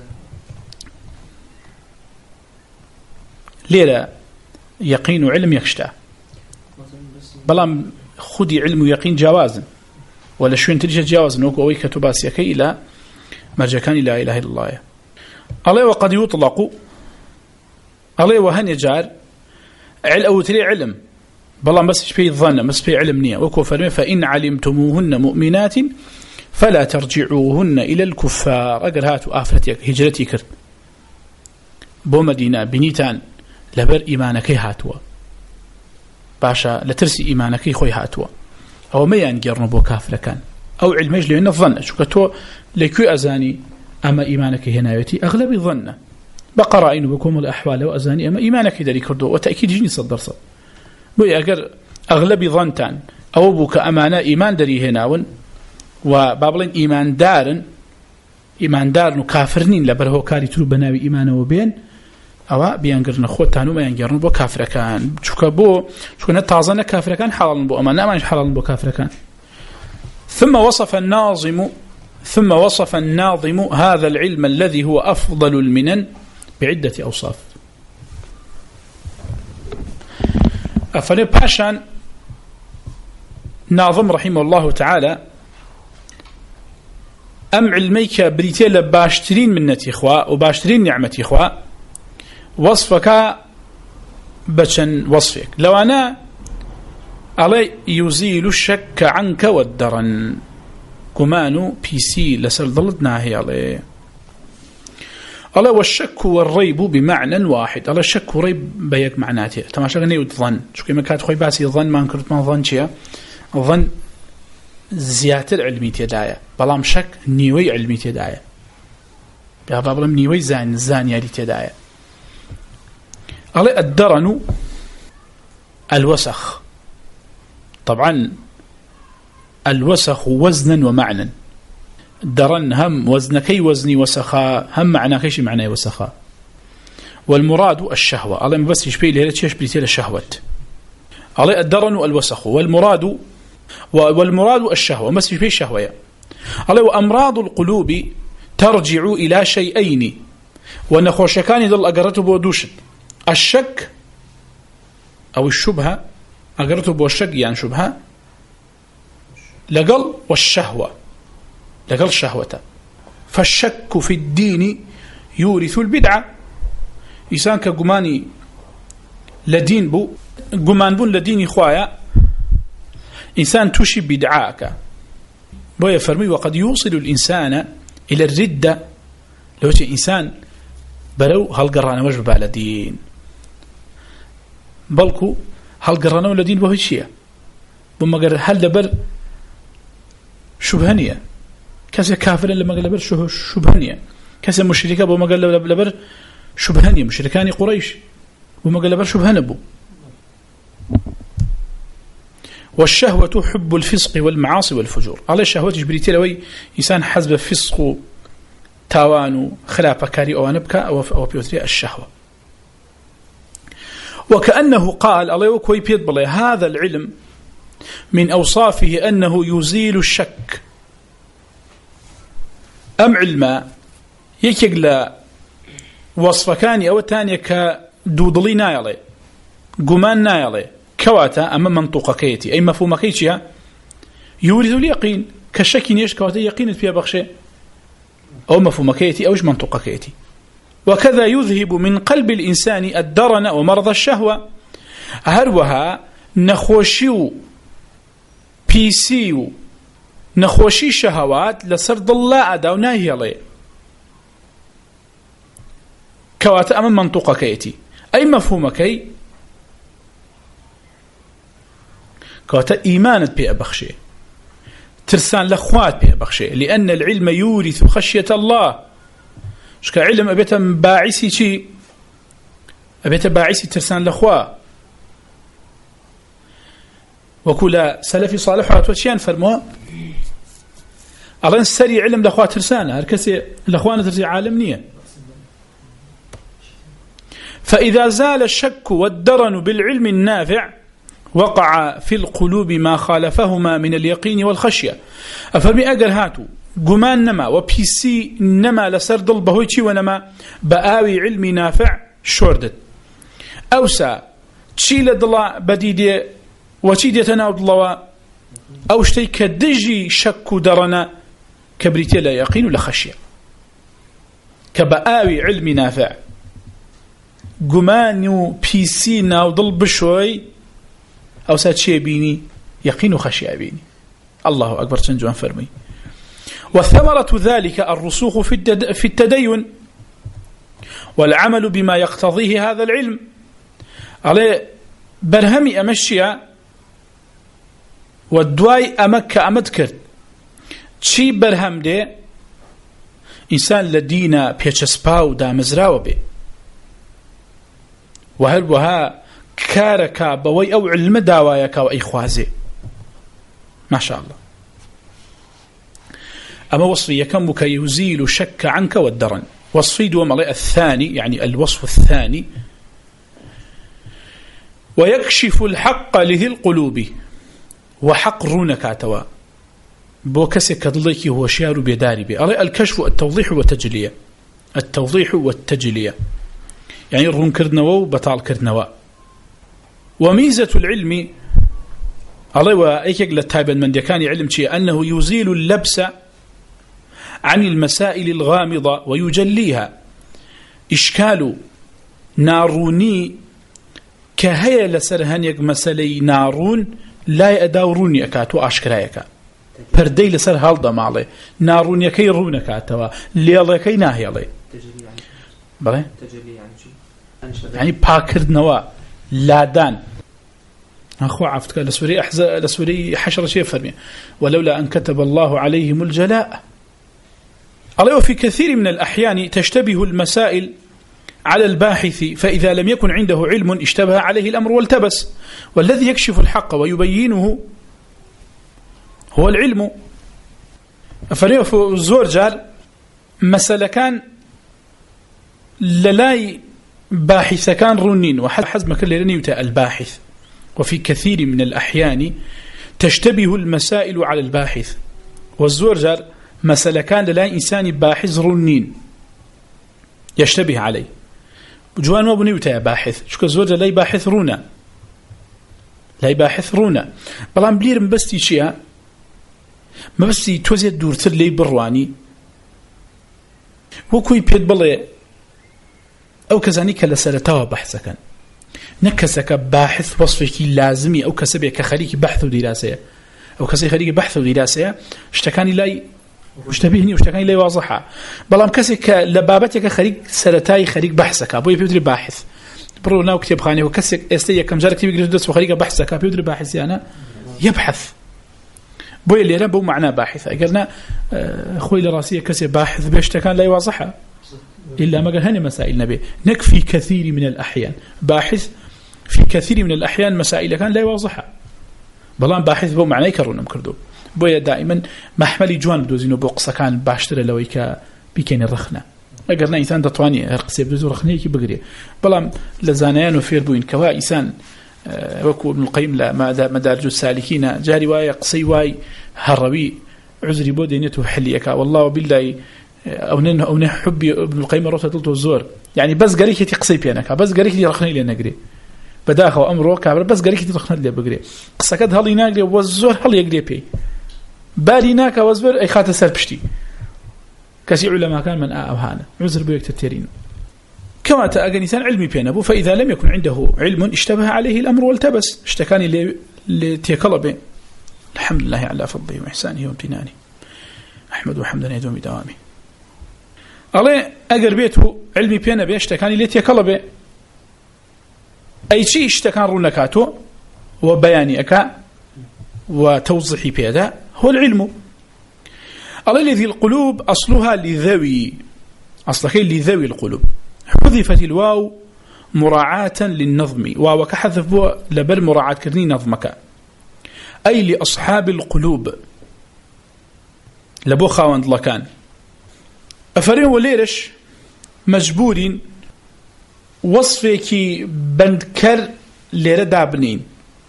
ليه يقين وعلم يكشتا بلام خدي علم ويقين جواز ولا شو انت تجي جواز نوك أو كتباسيك إلى مرجكان لا إله إلا الله الله وقد يطلق الله وهن يجار عل أو تري علم بلام بس في الظن بس في علم نية وكفر فإن علمتموهن مؤمنات فلا ترجعوهن إلى الكفار أقل هاتوا آفرتك هجرتي كرت بو مدينة بنيتان لبر إيمانك هاتوا باشا لترسي إيمانك خوي هاتوا أو ما ينقرن بو كافر كان أو علميش لأن الظن شو كتو لكو أزاني أما إيمانك هنا يتي أغلب الظن بقرائن بكم الأحوال وأزاني أما إيمانك ذلك كردو وتأكيد جني صدر صد بو أجر أغلب ظنتان أو بك أمانة إيمان دري هناون وبابلين إيمان دارن إيمان دارن وكافرنين لبره كاري تلو بناوي إيمانه وبين أو بينقرن خوتان وما ينقرن بو كافر كان شو بو شو نتعظن كافر كان حلال بو أمانة ما حلال بو كافر كان ثم وصف الناظم ثم وصف الناظم هذا العلم الذي هو أفضل المنن بعدة أوصاف أفني باشان ناظم رحمه الله تعالى أم علميك بريتيل باشترين منتي إخوة وباشترين نعمتي إخوة وصفك بشن وصفك لو أنا علي يزيل الشك عنك والدرن كمانو بي سي لسل ضلتنا هي عليه الله والشك والريب بمعنى واحد الله الشك والريب بيك معناته تماشى غني وتظن شو كما كانت خوي باسي ظن ما انكرت ما ظن شيء ظن زيادة العلمية تدايا بلام شك نيوي علمية تدايا يا بابلم نيوي زان زان يالي تدايا الله الدرن الوسخ طبعا الوسخ وزنا ومعنى درن هم وزنكي وزني وسخاء هم معنى كيش معنى وسخاء والمراد الشهوة الله بس يشبه لي تشبه بيتي الشهوة الله الدرن الوسخ والمراد والمراد الشهوة بس يشبه الشهوة الله وأمراض القلوب ترجع إلى شيئين ونخوشكان يضل أقرته بودوش الشك أو الشبهة أقرته بوشك يعني شبهة لقل والشهوة لقل شهوته فالشك في الدين يورث البدعة إنسان كقماني لدين بو قمان بون لدين إخوايا إنسان تشي بدعاك بو يفرمي وقد يوصل الإنسان إلى الردة لو شيء إنسان بلو هل قرانا وجب على دين بلكو هل قرانا ولا دين بو هالشيء بما قال هل دبر شبهانية كذا كافر لما قال لبر شبهانية كذا مشركة بما قال لبر شبهانية مشركان قريش بما قال لبر شبهان بو والشهوة حب الفسق والمعاصي والفجور على الشهوة جبريتي لوي إنسان حزب فسق تاوان خلاف كاري أو نبكى أو بيوتري الشهوة وكأنه قال الله وكوي بيد بالله هذا العلم من أوصافه أنه يزيل الشك أم علما یەکێک لە وەصفەکانی ئەوە تانیە کە دوودڵی نایەڵێ گومان نایەڵێ کەواتە ئەمە منطوقەکەیەتی ئەی مەفهومەکەی چییە؟ یورث اليقین کە شەکی نێش کەواتە یەقینت پێ بەخشێ أو مفهومكيتي أوش منطقكيتي. وكذا يذهب من قلب الإنسان الدرن ومرض الشهوة هروها نخوشيو بيسيو نخوشي شهوات لسرد الله أداو ناهي لي كوات أمام منطقكيتي أي مفهومكي كوات إيمانت بي أبخشي ترسان لخوات بيه بخشي لأن العلم يورث خشية الله شكا علم أبيت باعثي شي أبيت باعثي ترسان لخوا وكل سلفي صالح واتوشيان فرموا أظن سري علم لخوا ترسان هركسي لخوانا ترسي عالم نية فإذا زال الشك والدرن بالعلم النافع وقع في القلوب ما خالفهما من اليقين والخشية أفرمي أقر هاتو قمان نما وبيسي نما لسرد البهويتي ونما بآوي علمي نافع شوردت أوسا تشيل دلا بديدي وتشيد يتناود الله أو شتي كدجي شك درنا كبريتي لا يقين ولا خشية كبآوي علمي نافع قمان بيسي ناود بشوي أو سات شيء بيني يقين وخشية بيني الله أكبر تنجوان فرمي وثمرة ذلك الرسوخ في في التدين والعمل بما يقتضيه هذا العلم على برهمي أمشيا والدواي أمك أمدكر شي برهم دي إنسان لدينا بيتشسباو دا مزراو بي وهل وها كاركا بوي أو علم داوايكا وأي خوازي ما شاء الله أما وصفي يكمك يزيل الشك عنك والدرن وصفي دوم عليه الثاني يعني الوصف الثاني ويكشف الحق لذي القلوب وحق رونكاتوا بوكسك ضليك هو شيار بيداري بي الكشف التوضيح والتجلية التوضيح والتجلية يعني رون كرنوا بطال كرنوا وميزة العلم الله وأيكك للتابع من ديكان علم شيء أنه يزيل اللبس عن المسائل الغامضة ويجليها إشكال ناروني كهي لسرهنيك مسألة نارون لا يأداوروني أكاتو أشكرايك پردەی لەسەر هەڵدەماڵێ ناڕوونیەکەی ڕوونەکاتەوە لێڵەکەی ناهێڵێ بەڵێ ینی پاکردنەوە لادان أخو عفتك لسوري أحزاء لسوري حشر شيء فرمي ولولا أن كتب الله عليهم الجلاء الله. وفي كثير من الأحيان تشتبه المسائل على الباحث فإذا لم يكن عنده علم اشتبه عليه الأمر والتبس والذي يكشف الحق ويبينه هو العلم. فليه في الزور جار مسألة كان للاي باحث كان رنين وحسب ما كان لرني الباحث. وفي كثير من الأحيان تشتبه المسائل على الباحث والزور جار مسألة كان للاي إنسان باحث رنين يشتبه عليه جوان ما بني وتاع باحث شو كزور جار لا باحث رونا لا باحث رونا بلان بلير مبستي شيء ما بس توزيد دورتر لي برواني وكوي بيد بلي أو كزاني كلا سرتوا بحثك نكسك باحث وصفك لازمي أو كسبك كخليك بحث ودراسة أو كسي خليك بحث ودراسة اشتكاني لاي اشتبهني واشتكاني لاي واضحة بلام كسك لبابتك خليك سرتاي خليك بحثك أبوي بيدري باحث برو ناو كتب خاني وكسك استيا كم جارك تبي تدرس وخليك بحثك بيدري باحث أنا يبحث بوي اللي ربوا معنا باحثة قلنا أخوي لراسية كسي باحث بيشتكان لا يواضحها إلا ما قال هني مسائل نبي نكفي كثير من الأحيان باحث في كثير من الأحيان مسائل كان لا يواضحها بلان باحث بو معناه يكرون مكردو بوي دائما محملي جوان بدوزينو بوقصة كان باشتري لو يكا بيكين الرخنة قلنا إنسان دطواني هرقسي بدوزو رخنية كي بقري بلان لزانيان وفير بوين كوا إنسان وكو ابن القيم لا مدارج السالكين جاري واي قصي واي هروي عذري بودينته حليك والله بالله أو نن أو نحب ابن القيم روته تلته الزور يعني بس قريك تقصي بينك بس قريك يرخني لي نقري بداخل أمره كابر بس قريك ترخني لي بقري قصكت هل ينقري والزور هل يقري بي باليناك وزبر أي خات سر بشتي كسي علماء كان من أوهانا عذر بيك تتيرين كما تأجى إنسان علمي بينه فإذا لم يكن عنده علم اشتبه عليه الأمر والتبس اشتكاني لتيكلبه الحمد لله على فضله وإحسانه وامتنانه أحمد حمدا يدوم بدوامه الله أجر بيته علمي بينه بيشتكاني لتيكلبه أي شيء اشتكان رونكاته وبياني أكا وتوضحي بيده هو العلم الله الذي القلوب أصلها لذوي أصلها لذوي القلوب حذفت الواو مراعاة للنظم واو كحذف بو لبل مراعاة كرني نظمك أي لأصحاب القلوب لبو خاوند لكان أفرين وليرش مجبورين وصفك بندكر لردابنين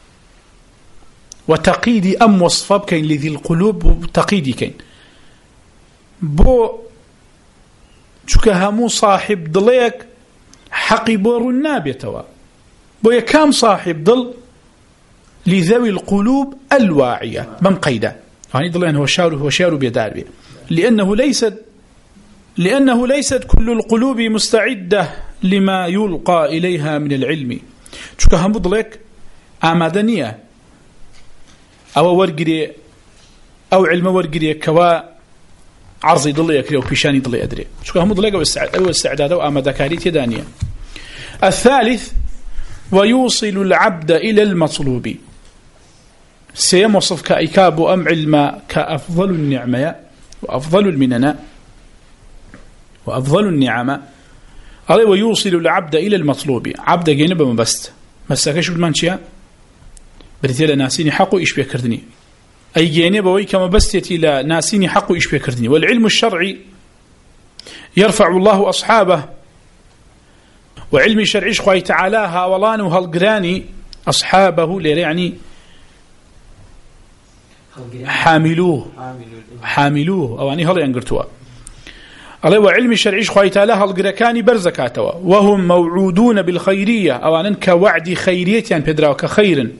وتقيدي أم وصفاب كين لذي القلوب تقيدي كين بو شكهمو صاحب ضليك حقي بور النابتوا بو يكام صاحب ضل لذوي القلوب الواعية من قيدة يعني ضلين هو شارو هو شارو بيدار بي لأنه ليست لأنه ليست كل القلوب مستعدة لما يلقى إليها من العلم شكهمو ضليك آمادنية أو ورقري أو علم ورقري كوا عرضي ضلي يكري وبيشاني ضلي أدري شو هم ضلي أو استعداد أو أمدكاري تدانية. الثالث ويوصل العبد إلى المطلوب سيموصف كإكاب أم علم كأفضل النعمة وأفضل المنن وأفضل النعمة عليه ويوصل العبد إلى المطلوب عبد جانب مبست مسكش بالمنشية بريتيلا ناسيني حقو إيش بيكردني أي جانب وي كما بستي لا ناسيني حقو إيش بيكردني. والعلم الشرعي يرفع الله أصحابه وعلم الشرعي خوي تعالى هاولان وهالقراني أصحابه يعني حاملوه حاملوه أو يعني هل ينقرتوا عليه. وعلم الشرعي خوي تعالى هالقركاني برزكاتوا وهم موعودون بالخيرية أو أن كوعد خيرية يعني بدراو كخير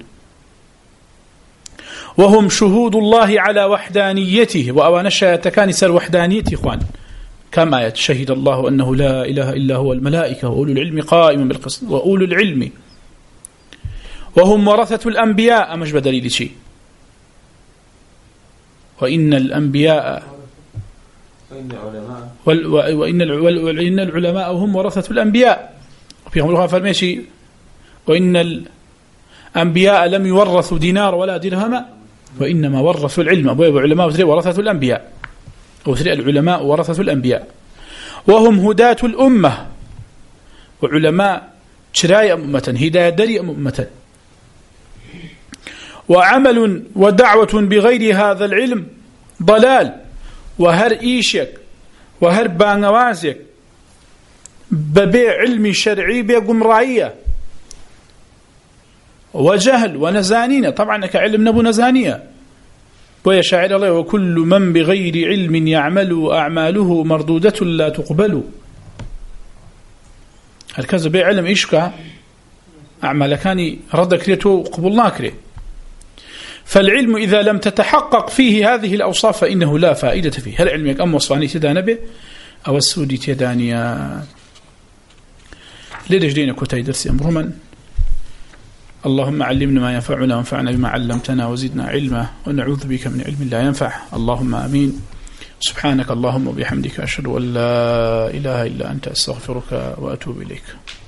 وهم شهود الله على وحدانيته وأوان الشيطان سر وحدانيته إخوان كما يتشهد الله أنه لا إله إلا هو الملائكة وأولو العلم قائما بالقسط وأولو العلم وهم ورثة الأنبياء مش بدليل شيء وإن الأنبياء وإن وإن العلماء هم ورثة الأنبياء في أمرها فرميشي وإن الأنبياء لم يورثوا دينار ولا درهم وإنما ورثوا العلم أبو علماء ورثة الأنبياء أو العلماء ورثة الأنبياء وهم هداة الأمة وعلماء شراي أمة هداية دري أمة وعمل ودعوة بغير هذا العلم ضلال وهر إيشك وهر بانوازك ببيع علمي شرعي بقمرائية وجهل ونزانين طبعا كعلم نبو نزانية ويشاعر الله وكل من بغير علم يعمل أعماله مردودة لا تقبل. هالكذا بيع علم إيشك أعمال كان رد كريته قبلنا كريه. فالعلم إذا لم تتحقق فيه هذه الأوصاف فإنه لا فائدة فيه. هل علمك أم وصفاني تدان به أو السودي تدانيا ليش دينك وتيدرسي أمرهما. اللهم علمنا ما ينفعنا وانفعنا بما علمتنا وزدنا علما ونعوذ بك من علم لا ينفع. اللهم آمين. سبحانك اللهم وبحمدك أشهد أن لا إله إلا أنت أستغفرك وأتوب إليك.